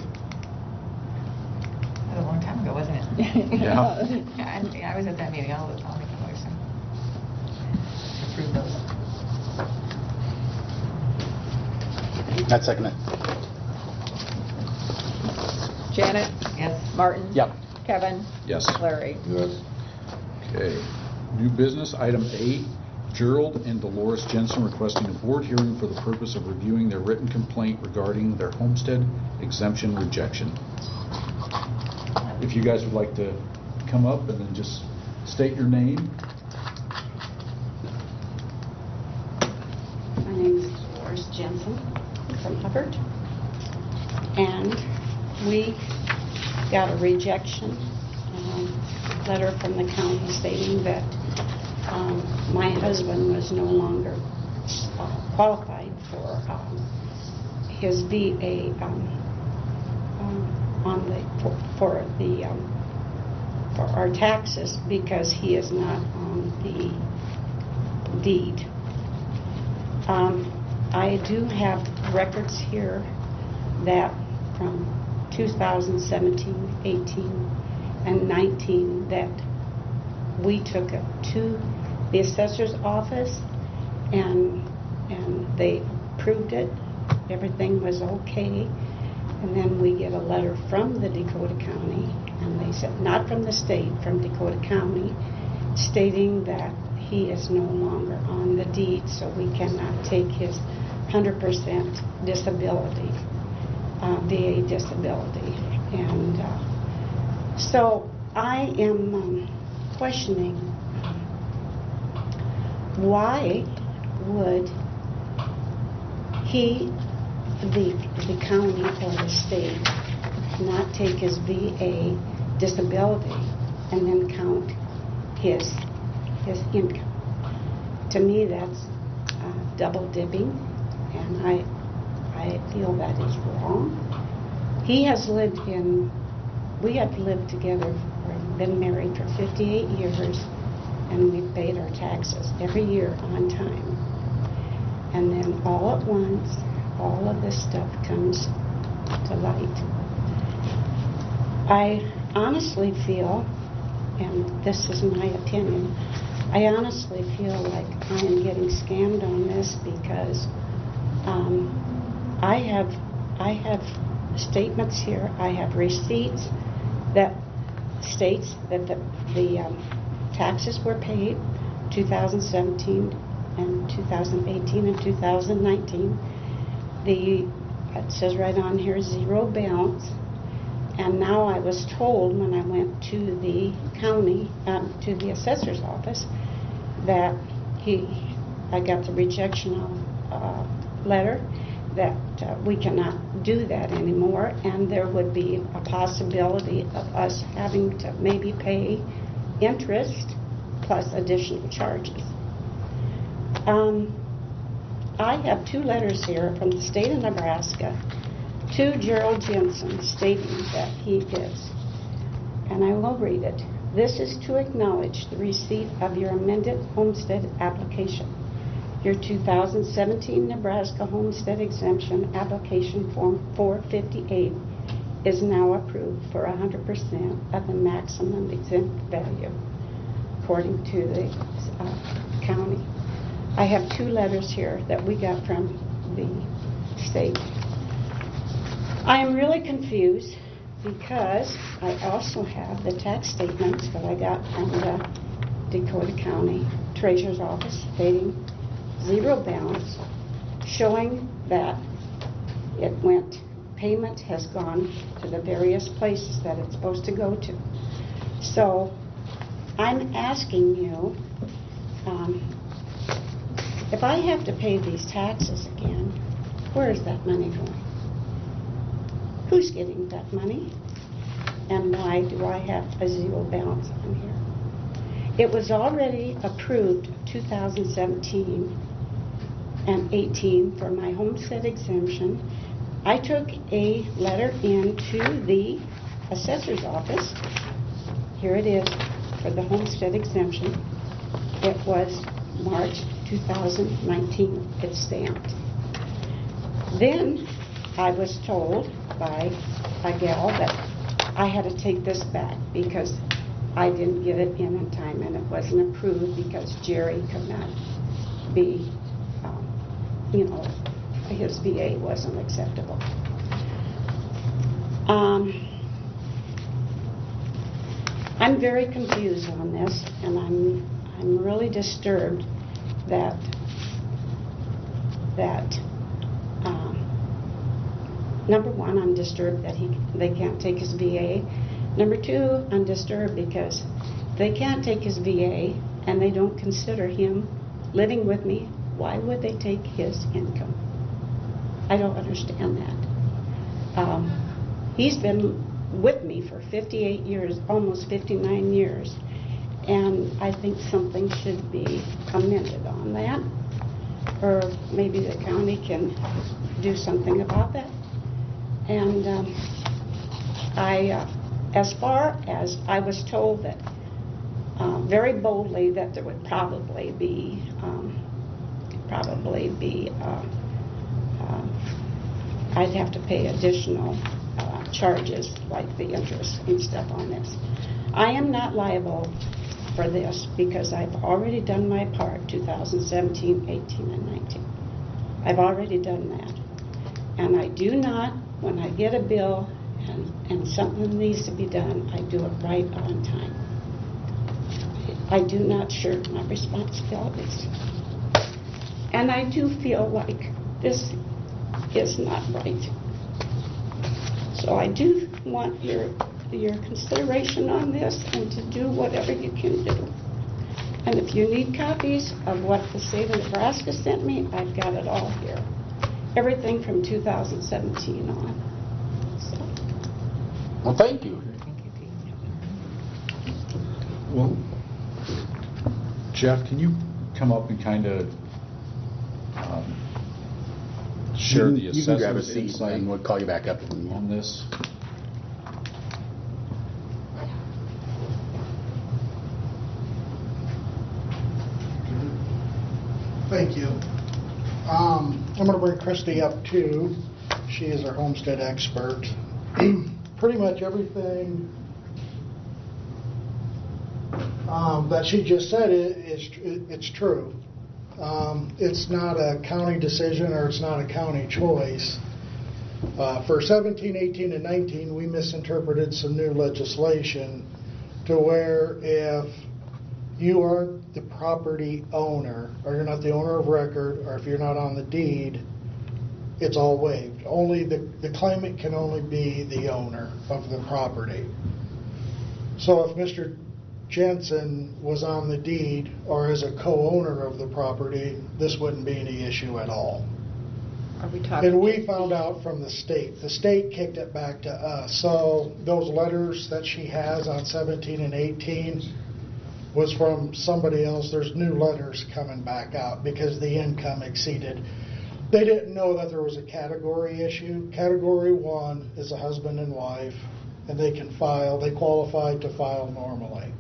That was a long time ago, wasn't it? Yeah. Yeah, I was at that meeting. I'll make a motion. Approve those. That's second it. Janet, Yes. Martin. Yep. Kevin, Yes. Larry. Yes. Okay. New business, item A, Gerald and Dolores Jensen requesting a board hearing for the purpose of reviewing their written complaint regarding their homestead exemption rejection. If you guys would like to come up and then just state your name. My name is Dolores Jensen from Hubbard, and we got a rejection letter from the county stating that my husband was no longer qualified for his VA for our taxes because he is not on the deed. I do have records here that from 2017, 18, and 19 that we took it to the assessor's office and they approved it. Everything was okay. And then we get a letter from the Dakota County, and they said, not from the state, from Dakota County, stating that he is no longer on the deed, so we cannot take his 100% disability, VA disability. And so I am questioning why would he, the county or the state, not take his VA disability and then count his income. To me, that's double dipping, and I feel that is wrong. He has lived we have lived together for been married for 58 years, and we've paid our taxes every year on time. And then all at once, all of this stuff comes to light. I honestly feel, and this is my opinion, I honestly feel like I am getting scammed on this because I have statements here, I have receipts that states that the taxes were paid 2017 and 2018 and 2019. It says right on here, zero balance. And now I was told when I went to the county, to the assessor's office, that I got the rejection letter that we cannot do that anymore, and there would be a possibility of us having to maybe pay interest plus additional charges. I have 2 letters here from the state of Nebraska to Gerald Jensen stating that he is, and I will read it. This is to acknowledge the receipt of your amended homestead application. Your 2017 Nebraska Homestead Exemption Application Form 458 is now approved for 100% of the maximum exempt value, according to the county. I have 2 letters here that we got from the state. I am really confused because I also have the tax statements that I got from the Dakota County Treasurer's Office stating zero balance, showing that payment has gone to the various places that it's supposed to go to. So I'm asking you, if I have to pay these taxes again, where is that money going? Who's getting that money? And why do I have a zero balance on here? It was already approved 2017 and 18 for my homestead exemption. I took a letter into the assessor's office. Here it is for the homestead exemption. It was March 2019. It's stamped. Then I was told by a gal that I had to take this back because I didn't get it in time, and it wasn't approved because Jerry could not be, his VA wasn't acceptable. I'm very confused on this, and I'm really disturbed that number one, I'm disturbed that they can't take his VA. Number two, I'm disturbed because they can't take his VA and they don't consider him living with me. Why would they take his income? I don't understand that. He's been with me for 58 years, almost 59 years, and I think something should be amended on that, or maybe the county can do something about that. And as far as I was told that very boldly that there would probably be I'd have to pay additional charges like the interest and stuff on this. I am not liable for this because I've already done my part, 2017, 18, and 19. I've already done that. And I do not, when I get a bill and something needs to be done, I do it right on time. I do not shirk my responsibilities. And I do feel like this is not right. So I do want your consideration on this and to do whatever you can do. And if you need copies of what the state of Nebraska sent me, I've got it all here. Everything from 2017 on. So. Well, thank you. Well, Jeff, can you come up and kind of share the You can grab a assessment's seat insight and we'll call you back up. on this? Thank you. I'm going to bring Christy up too. She is our homestead expert. Pretty much everything that she just said it's true. It's not a county decision or it's not a county choice. For 17, 18, and 19, we misinterpreted some new legislation to where if you aren't the property owner, or you're not the owner of record, or if you're not on the deed, it's all waived. Only the claimant can only be the owner of the property. So if Mr. Jensen was on the deed or as a co-owner of the property, this wouldn't be any issue at all. Are we talking? And we found out from the state. The state kicked it back to us. So those letters that she has on 17 and 18 was from somebody else. There's new letters coming back out because the income exceeded. They didn't know that there was a category issue. Category 1 is a husband and wife, and they can file. They qualified to file normally.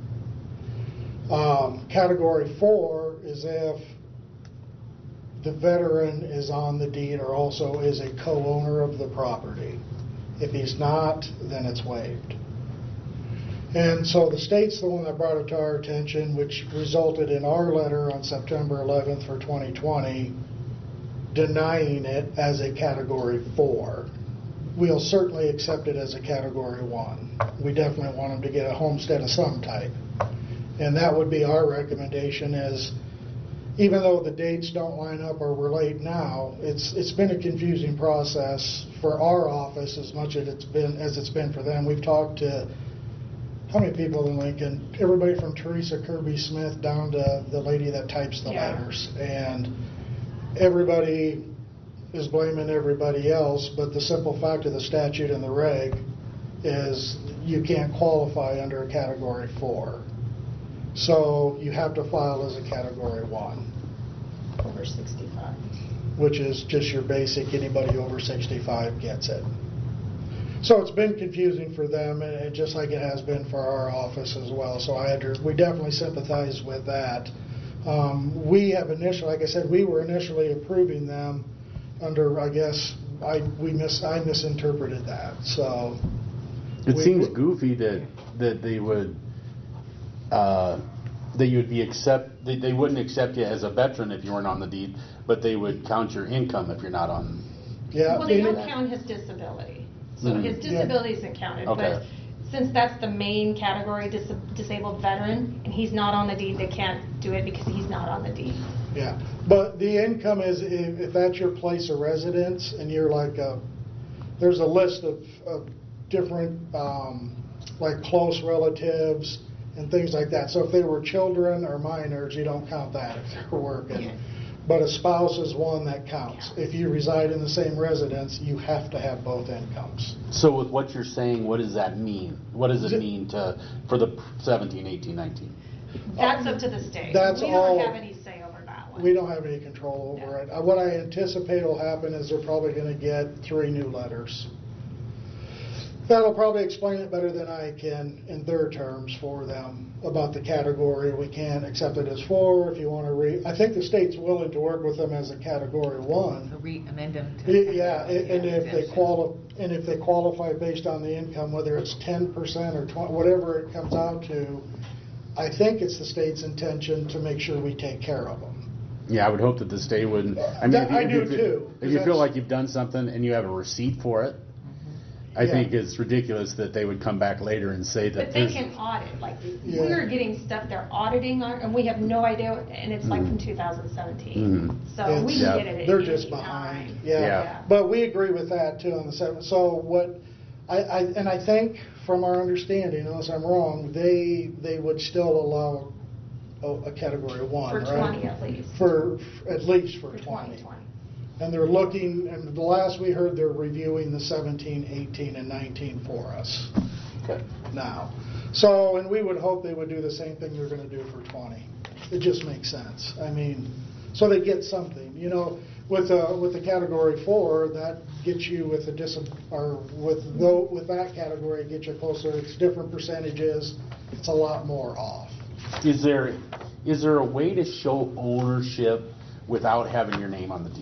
Category 4 is if the veteran is on the deed or also is a co-owner of the property. If he's not, then it's waived. And so the state's the one that brought it to our attention, which resulted in our letter on September 11th for 2020 denying it as a Category 4. We'll certainly accept it as a Category 1. We definitely want them to get a homestead of some type. And that would be our recommendation is, even though the dates don't line up or we're late now, it's been a confusing process for our office as much as it's been for them. We've talked to how many people in Lincoln? Everybody from Teresa Kirby Smith down to the lady that types the letters. And everybody is blaming everybody else, but the simple fact of the statute and the reg is you can't qualify under a Category 4. So you have to file as a Category 1. Over 65. Which is just your basic, anybody over 65 gets it. So it's been confusing for them, and just like it has been for our office as well. So we definitely sympathize with that. We have initially, like I said, we were initially approving them under, I guess, I misinterpreted that. So it seems goofy that they would that you'd be they wouldn't accept you as a veteran if you weren't on the deed, but they would count your income if you're not on. Yeah. Well, they don't count his disability, so his disability isn't counted. Okay. But since that's the main category, disabled veteran, and he's not on the deed, they can't do it because he's not on the deed. Yeah, but the income is if that's your place of residence, and you're like there's a list of different like close relatives and things like that. So if they were children or minors, you don't count that if they're working. Yeah. But a spouse is one that counts. If you reside in the same residence, you have to have both incomes. So with what you're saying, what does that mean? What does it mean for the 17, 18, 19? That's up to the state. We don't have any say over that one. We don't have any control over it. What I anticipate will happen is they're probably going to get 3 new letters. That'll probably explain it better than I can in their terms for them about the category. We can't accept it as 4 if you want to I think the state's willing to work with them as a Category 1. Amend them. Yeah, and if they qualify based on the income, whether it's 10% or 20, whatever it comes out to, I think it's the state's intention to make sure we take care of them. Yeah, I would hope that the state wouldn't. I mean, if you feel like you've done something and you have a receipt for it, I think it's ridiculous that they would come back later and say that. But they can audit. Like we're getting stuff they're auditing on, and we have no idea. And it's like from 2017, so we can get it. They're just behind. Yeah. But we agree with that too on the 7th. So what I think from our understanding, unless I'm wrong, they would still allow a Category 1 for right? 20 at least. For at least for 20. And they're looking, and the last we heard, they're reviewing the 17, 18, and 19 for us now. So, and we would hope they would do the same thing they're going to do for 20. It just makes sense. I mean, so they get something. You know, with the Category 4, that gets you with with that category, it gets you closer. It's different percentages. It's a lot more off. Is there a way to show ownership without having your name on the deed.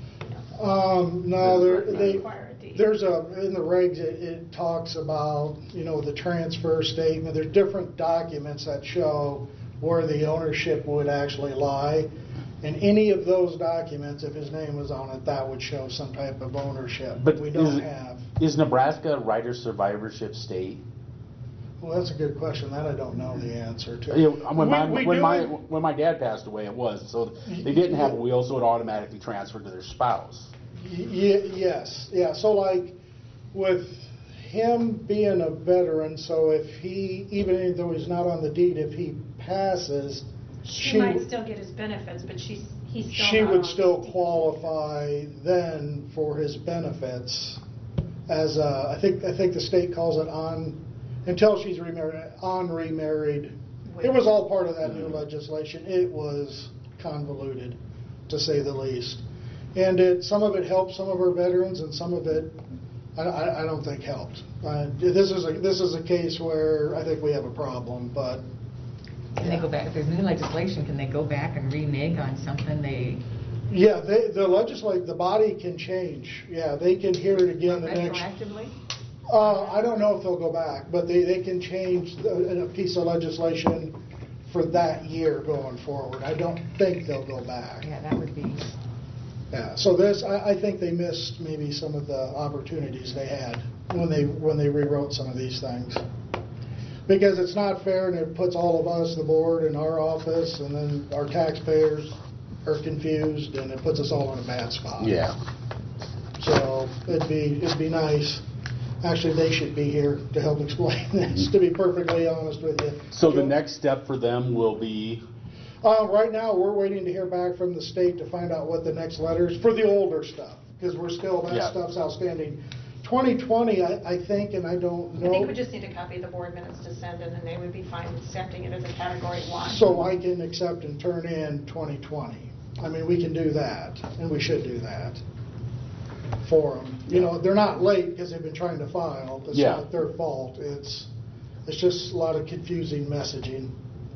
No, They require a deed. there's in the regs, it talks about, the transfer statement. There's different documents that show where the ownership would actually lie. And any of those documents, if his name was on it, that would show some type of ownership. But we don't have. Is Nebraska a writer survivorship state? Well, that's a good question. That I don't know the answer to. When my dad passed away, it was. So they didn't have a will, so it automatically transferred to their spouse. Yes. Yeah. So like with him being a veteran, so if he, even though he's not on the deed, if he passes, She might still get his benefits, but he's still she not would on still the qualify then for his benefits as I think the state calls it until she's remarried. It was all part of that new legislation. It was convoluted, to say the least. And some of it helped some of our veterans, and some of it I don't think helped. This is a case where I think we have a problem, but. Can they go back, if there's new legislation, can they go back and renege on something they? Yeah, the body can change. Yeah, they can hear it again the next. Retroactively? I don't know if they'll go back, but they can change a piece of legislation for that year going forward. I don't think they'll go back. Yeah, that would be. Yeah, so I think they missed maybe some of the opportunities they had when they rewrote some of these things. Because it's not fair, and it puts all of us, the board, in our office, and then our taxpayers are confused, and it puts us all in a bad spot. Yeah. So it'd be nice. Actually, they should be here to help explain this, to be perfectly honest with you. So the next step for them will be? Right now, we're waiting to hear back from the state to find out what the next letters, for the older stuff, because that stuff's outstanding. 2020, I think, and I don't know. I think we just need a copy of the board minutes to send in, and they would be fine accepting it as a Category 1. So I can accept and turn in 2020. I mean, we can do that, and we should do that for them. They're not late because they've been trying to file. It's not their fault. It's just a lot of confusing messaging.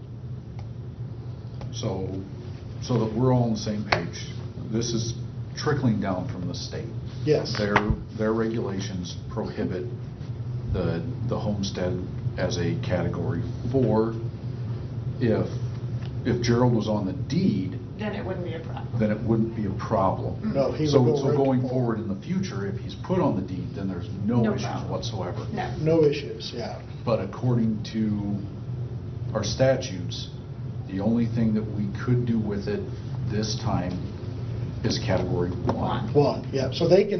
So that we're all on the same page, this is trickling down from the state. Yes. Their regulations prohibit the homestead as a Category 4. If Gerald was on the deed, then it wouldn't be a problem. Then it wouldn't be a problem. No, he would so go right going forward in the future, if he's put on the deed, then there's no issues problem whatsoever. No issues. Yeah. But according to our statutes, the only thing that we could do with it this time is Category 1. Yeah. So they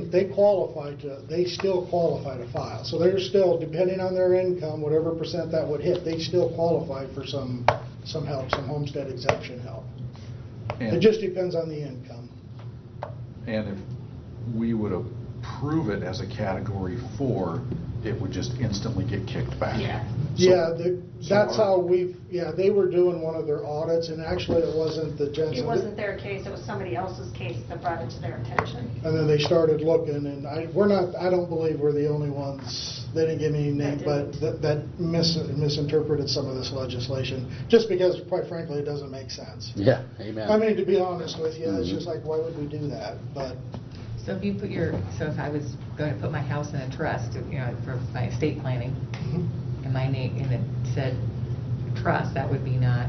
still qualify to file. So they're still, depending on their income, whatever percent that would hit, they still qualify for some help, some homestead exemption help. And it just depends on the income. And if we would approve it as a Category 4, it would just instantly get kicked back. Yeah. That's how they were doing one of their audits, and actually it wasn't the Jensen. It wasn't their case, it was somebody else's case that brought it to their attention. And then they started looking, and I don't believe we're the only ones, they didn't give me any name, but that misinterpreted some of this legislation, just because, quite frankly, it doesn't make sense. Yeah, amen. I mean, to be honest with you, it's just like, why would we do that? But So if I was going to put my house in a trust, for my estate planning, and my name, and it said trust, that would be not.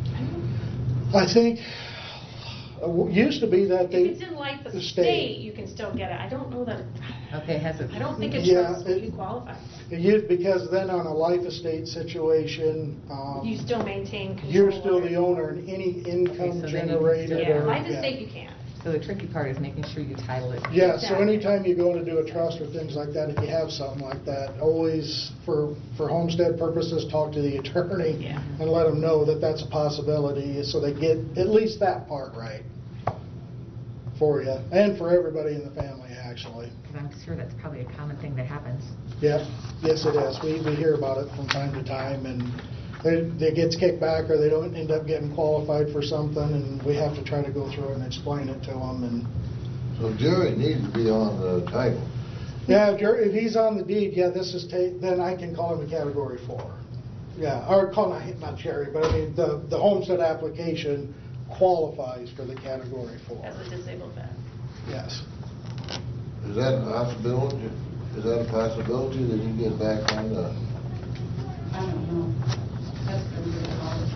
I think it used to be that If it's in like the state, you can still get it. I don't know that. Okay, I don't think it's trust you qualify. Because then on a life estate situation, you still maintain control. You're still the owner, and any income generated. Life estate you can't. So the tricky part is making sure you title it. Yeah, so anytime you go to do a trust or things like that, if you have something like that, always, for homestead purposes, talk to the attorney and let them know that that's a possibility, so they get at least that part right for you, and for everybody in the family, actually. Because I'm sure that's probably a common thing that happens. Yeah, yes it is. We hear about it from time to time, and they get kicked back, or they don't end up getting qualified for something, and we have to try to go through and explain it to them. And so Jerry needs to be on the title. Yeah, if he's on the deed, then I can call him a Category 4. Yeah, or call not Jerry, but I mean the homestead application qualifies for the Category 4. As a disabled vet. Yes. Is that a possibility? Is that a possibility that you get back on the? I don't know. That's been doing all the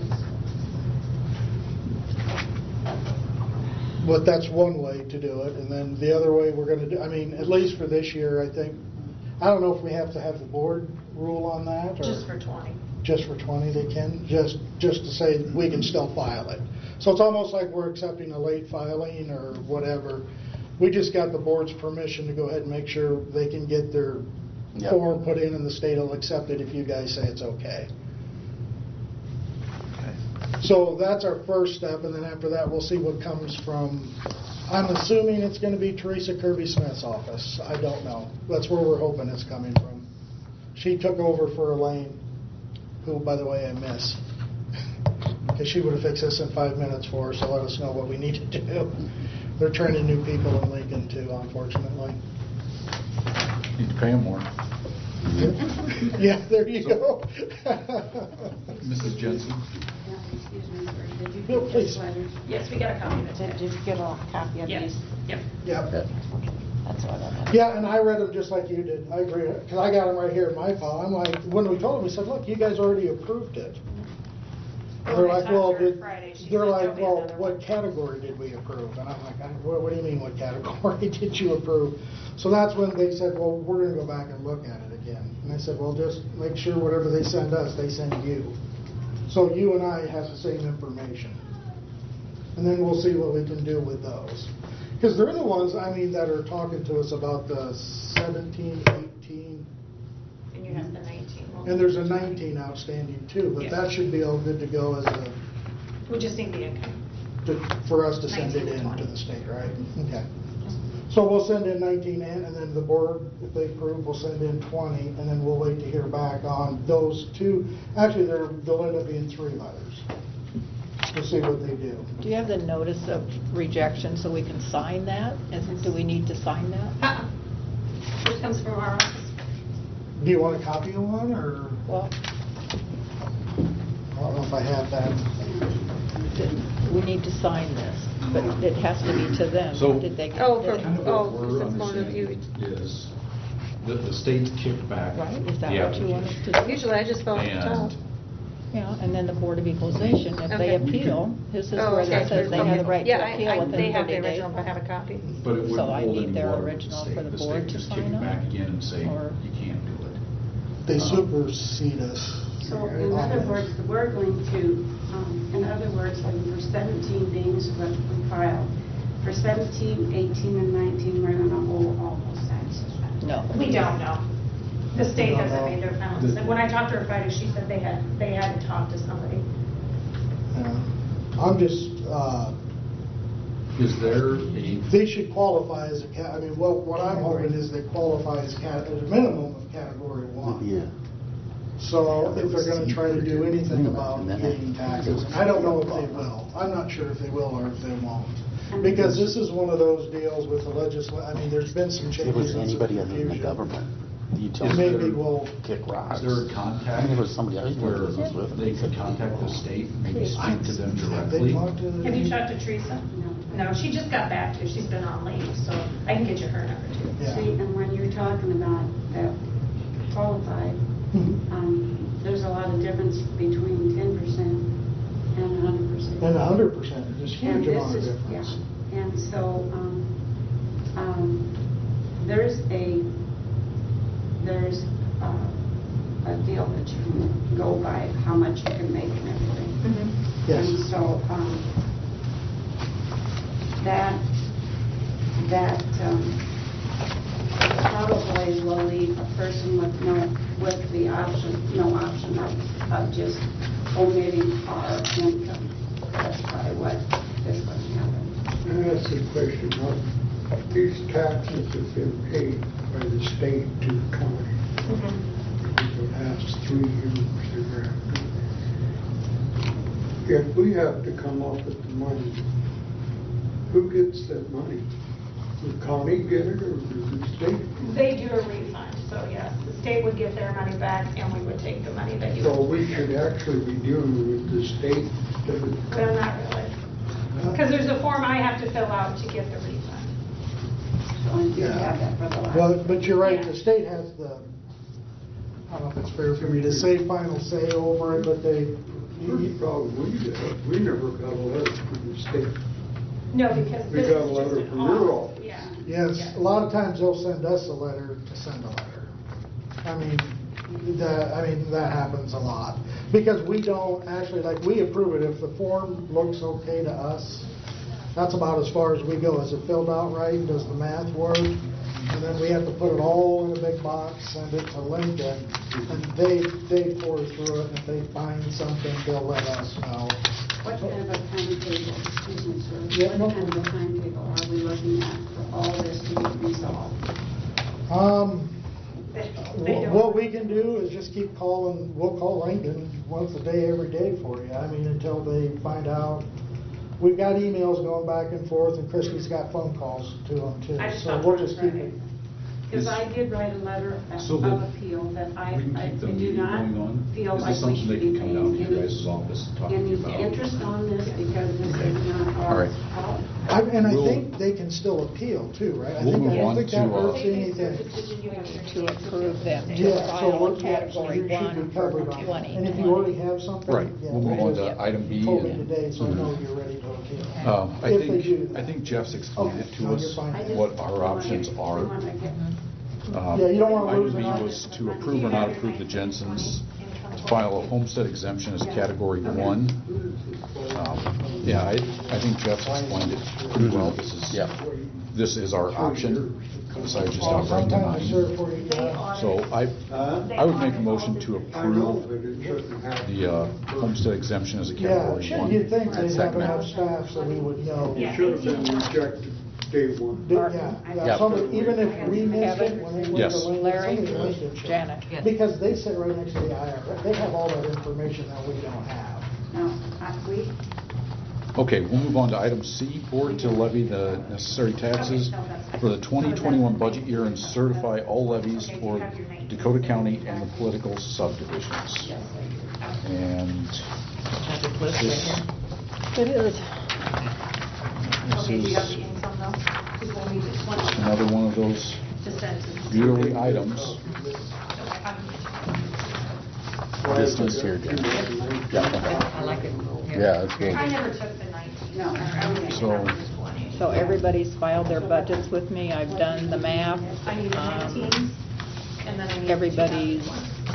15. But that's one way to do it, and then the other way we're going to do, I mean, at least for this year, I think, I don't know if we have to have the board rule on that, or Just for 20. just for 20 they can, just to say we can still file it. So it's almost like we're accepting a late filing or whatever. We just got the board's permission to go ahead and make sure they can get their form put in and the state will accept it if you guys say it's okay. So that's our first step, and then after that, we'll see what comes from, I'm assuming it's going to be Teresa Kirby-Smith's office. I don't know. That's where we're hoping it's coming from. She took over for Elaine, who, by the way, I miss. Because she would have fixed this in 5 minutes for us to let us know what we need to do. They're training new people in Lincoln, too, unfortunately. Need to pay them more. Yeah, there you go. Mrs. Jensen? Excuse me, sir. Did you No, get please. this letter? Yes, we got a copy of it Did today. you get a copy of Yes. these? Yep. Yep. That's what I got. Yeah, and I read them just like you did. I agree, because I got them right here in my file. I'm like, when we told them, we said, look, you guys already approved it. They're When I like, talked well, to her Friday, she they're said like, there'll be well, another what category did we approve? And I'm like, what do you mean, what category did you approve? So that's when they said, well, we're going to go back and look at it again. And I said, well, just make sure whatever they send us, they send you. So you and I have the same information. And then we'll see what we can do with those. Because they're the ones, I mean, that are talking to us about the 17, 18, And you have the 19. and there's a 19 outstanding too, but Yes. that should be all good to go as a, We just need the income. for us to send it 19 to in 20. to the state, right? Okay. So we'll send in 19 in, and then the board, if they approve, will send in 20, and then we'll wait to hear back on those two. Actually, they'll end up being 3 letters. We'll see what they do. Do you have the notice of rejection so we can sign that? Do we need to sign that? Which comes from our office. Do you want a copy of one, or? Well, I don't know if I have that. we need to sign this, but it has to be to them. So- Did they? Oh, did Kind of they- what because we're it's going to understanding you. is that the state's kicked back Right, is that the what you want us application. to do? Usually I just fill out the top. And Yeah, and then the Board of Equalization, if they Okay. appeal, this is Oh, where okay. it says they have the right to Yeah, appeal they within have 30 the days. original, but I have a copy. But it So wouldn't I hold need any their water with original the for the state. board The to state just sign kicked it on? back again and say, Or- you can't do it. They supersede us. So in other words, we're going to, in other words, for 17 beings what we filed, for 17, 18, and 19, we're going to hold all those taxes back. No. We don't know. The state We don't hasn't know. made their final decision. When I talked to her Friday, she said they had to talk to somebody. I'm just, Is there a, they should qualify as a I mean, what I'm hoping is they qualify as at a minimum of Category 1. Yeah. So if they're going to try to do anything about getting taxes, and I don't know if they will. I'm not sure if they will or if they won't. Because this is one of those deals with the I mean, there's been some If it was changes and some anybody other than the confusion. government, you tell And me maybe we'll, kick rocks. is there a contact I mean, it was somebody I was where doing business with. they could contact the state, maybe speak to them have they directly? talked to? Have you talked to Teresa? No, she just got back to, she's been on leave, so I can get you her number too. Yeah. See, and when you're talking about that qualified, there's a lot of difference between 10% and 100%. And 100%, there's And huge this amount of is- difference. yeah. And so, there's a deal that you can go by, how much you can make and everything. Yes. And so, that probably will leave a person with the option, no option of just omitting our income. That's probably what is going to happen. And that's the question of these taxes have been paid by the state to the county for the last 3 years. They're after. If we have to come up with the money, who gets that money? Does the county get it or does the state? They do a refund, so yes, the state would give their money back and we would take the money that you. So we should actually be dealing with the state. Well, not really. Because there's a form I have to fill out to get the refund. Well, but you're right, the state has the, I don't know if it's fair for me to say final say over it, but they. The problem we never got a letter from the state. No, because We this got a is just letter an from your off. office. Yeah. Yes, a lot of times they'll send us a letter to send a letter. I mean, that happens a lot. Because we don't actually, like, we approve it. If the form looks okay to us, that's about as far as we go. Is it filled out right? Does the math work? And then we have to put it all in a big box, send it to Lincoln, and they pour through it, and if they find something, they'll let us know. What kind of a timetable, excuse me, sir, Yeah, no what kind of a timetable are we looking at for all this to get resolved? What we can do is just keep calling, we'll call Lincoln once a day, every day for you. I mean, until they find out. We've got emails going back and forth, and Christie's got phone calls to them too. I just So talked we'll to her just keep Friday. it. Because I did write a letter So of that appeal that I We can I keep the do meeting not going on? feel Is like this we something should they be can come down to paying your guys' office and talk to you any about? interest on this because this is not All our right. fault. And I We'll- think they can still appeal too, right? I We'll think- move I don't on think that to, hurts anything. To approve them to Yeah, so file we're a category you should be 1 for covered on that. 2020. And if you already have something. Right. yeah, We'll move on just to item B told me and- today, so I know Mhm. you're ready to appeal. I If they do think, that. I think Jeff's explained it Okay, to no, us, you're fine. what our options are. Yeah, you don't wanna lose Item B an option. was to approve or not approve the Jensens to file a homestead exemption as category 1. Yeah, I think Jeff's explained it pretty well. This is our option, besides just outright Sometimes denying. it's served for you. So I would make a motion to approve the homestead exemption as a Yeah, category 1. you'd think they'd have Second enough that. staff so we would know. It should have been rejected day one. Yeah, somebody, even if we missed it, when they went Yes. to Lincoln, Larry, somebody at Lincoln should. Janet. Because they sit right next to the IRS, they have all that information that we don't have. No, we, Okay, we'll move on to item C, board to levy the necessary taxes for the 2021 budget year and certify all levies for Dakota County and the political subdivisions. And this It is. this is another one of those yearly items. This one's here, Jen. I like it. Yeah, that's good. I never took the 19. No. So everybody's filed their budgets with me. I've done the math. I need 19, and then I need Everybody's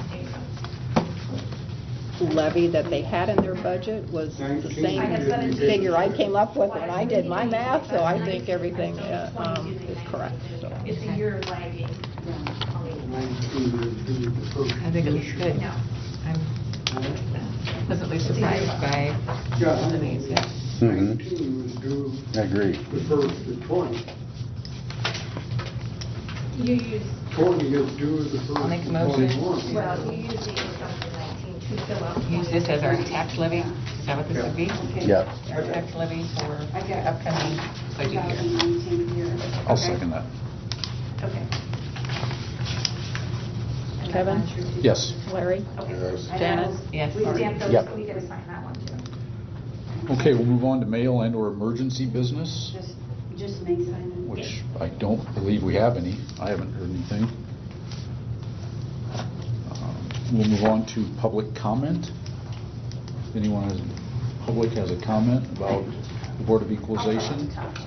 levy that they had in their budget was the same figure I came up with when I did my math, so I think everything is correct. So. It's a year lagging. I think it looks good. I'm pleasantly surprised by the needs, yeah. 19 was due I agree. the 1st to 20. You use, 20 is due the 1st I'll make a to motion. 21. well, you use the income for 19 to fill out. Use this as our tax levy? Is that what this would be? Yeah. Our tax levy for the upcoming budget year. I'll second that. Okay. Kevin? Yes. Larry? Okay. Janet? Yes. We stamp those, Yep. we gotta sign that one too. Okay, we'll move on to mail and/or emergency business, Just make sign. which I don't believe we have any. I haven't heard anything. We'll move on to public comment. If anyone has, public has a comment about the Board of Equalization.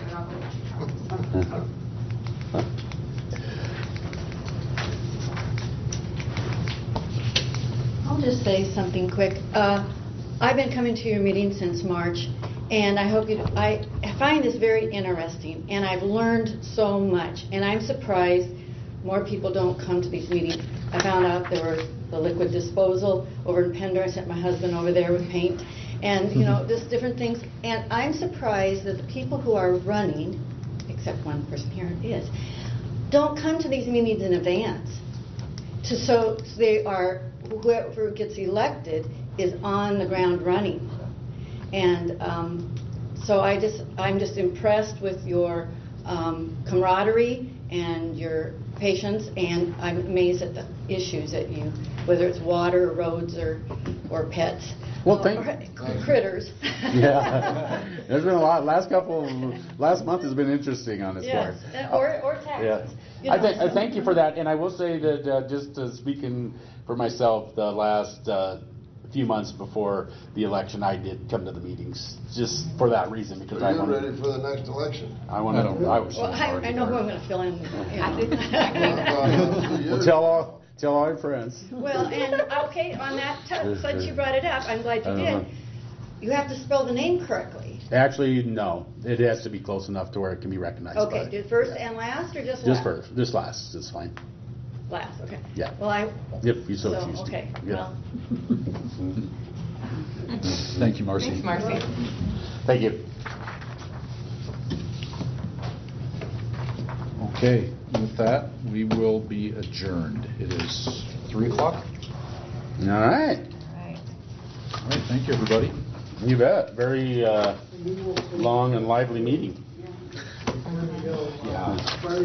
I'll just say something quick. I've been coming to your meeting since March, and I hope you, I find this very interesting, and I've learned so much, and I'm surprised more people don't come to these meetings. I found out there was the liquid disposal over in Pender. I sent my husband over there with paint, and, you know, just different things. And I'm surprised that the people who are running, except one person here is, don't come to these meetings in advance. So they are, whoever gets elected is on the ground running. And so I'm just impressed with your camaraderie and your patience, and I'm amazed at the issues that you whether it's water, roads, or pets. Well, or critters. Yeah, there's been a lot. Last month has been interesting on this Yes, part. or taxes. Yeah. You I know, thank you for that, and I will say that just speaking for myself, the last few months before the election, I did come to the meetings just for that reason because So I you're wanted. ready for the next election? I want to. I was. Well, I know who I'm going to fill in. Well, tell all your friends. Well, and okay, on that, since you brought it up, I'm glad you did. You have to spell the name correctly. Actually, no. It has to be close enough to where it can be recognized. Okay, by. do first and last, or just last? Just first. Just last. It's fine. Last, okay. Yeah. Well, If you so choose to. okay, Yeah. well. Thank you, Marcy. Thanks, Marcy. Thank you. Okay, with that, we will be adjourned. It is 3 o'clock. All right. All right, thank you, everybody. You bet. Very long and lively meeting. Yeah.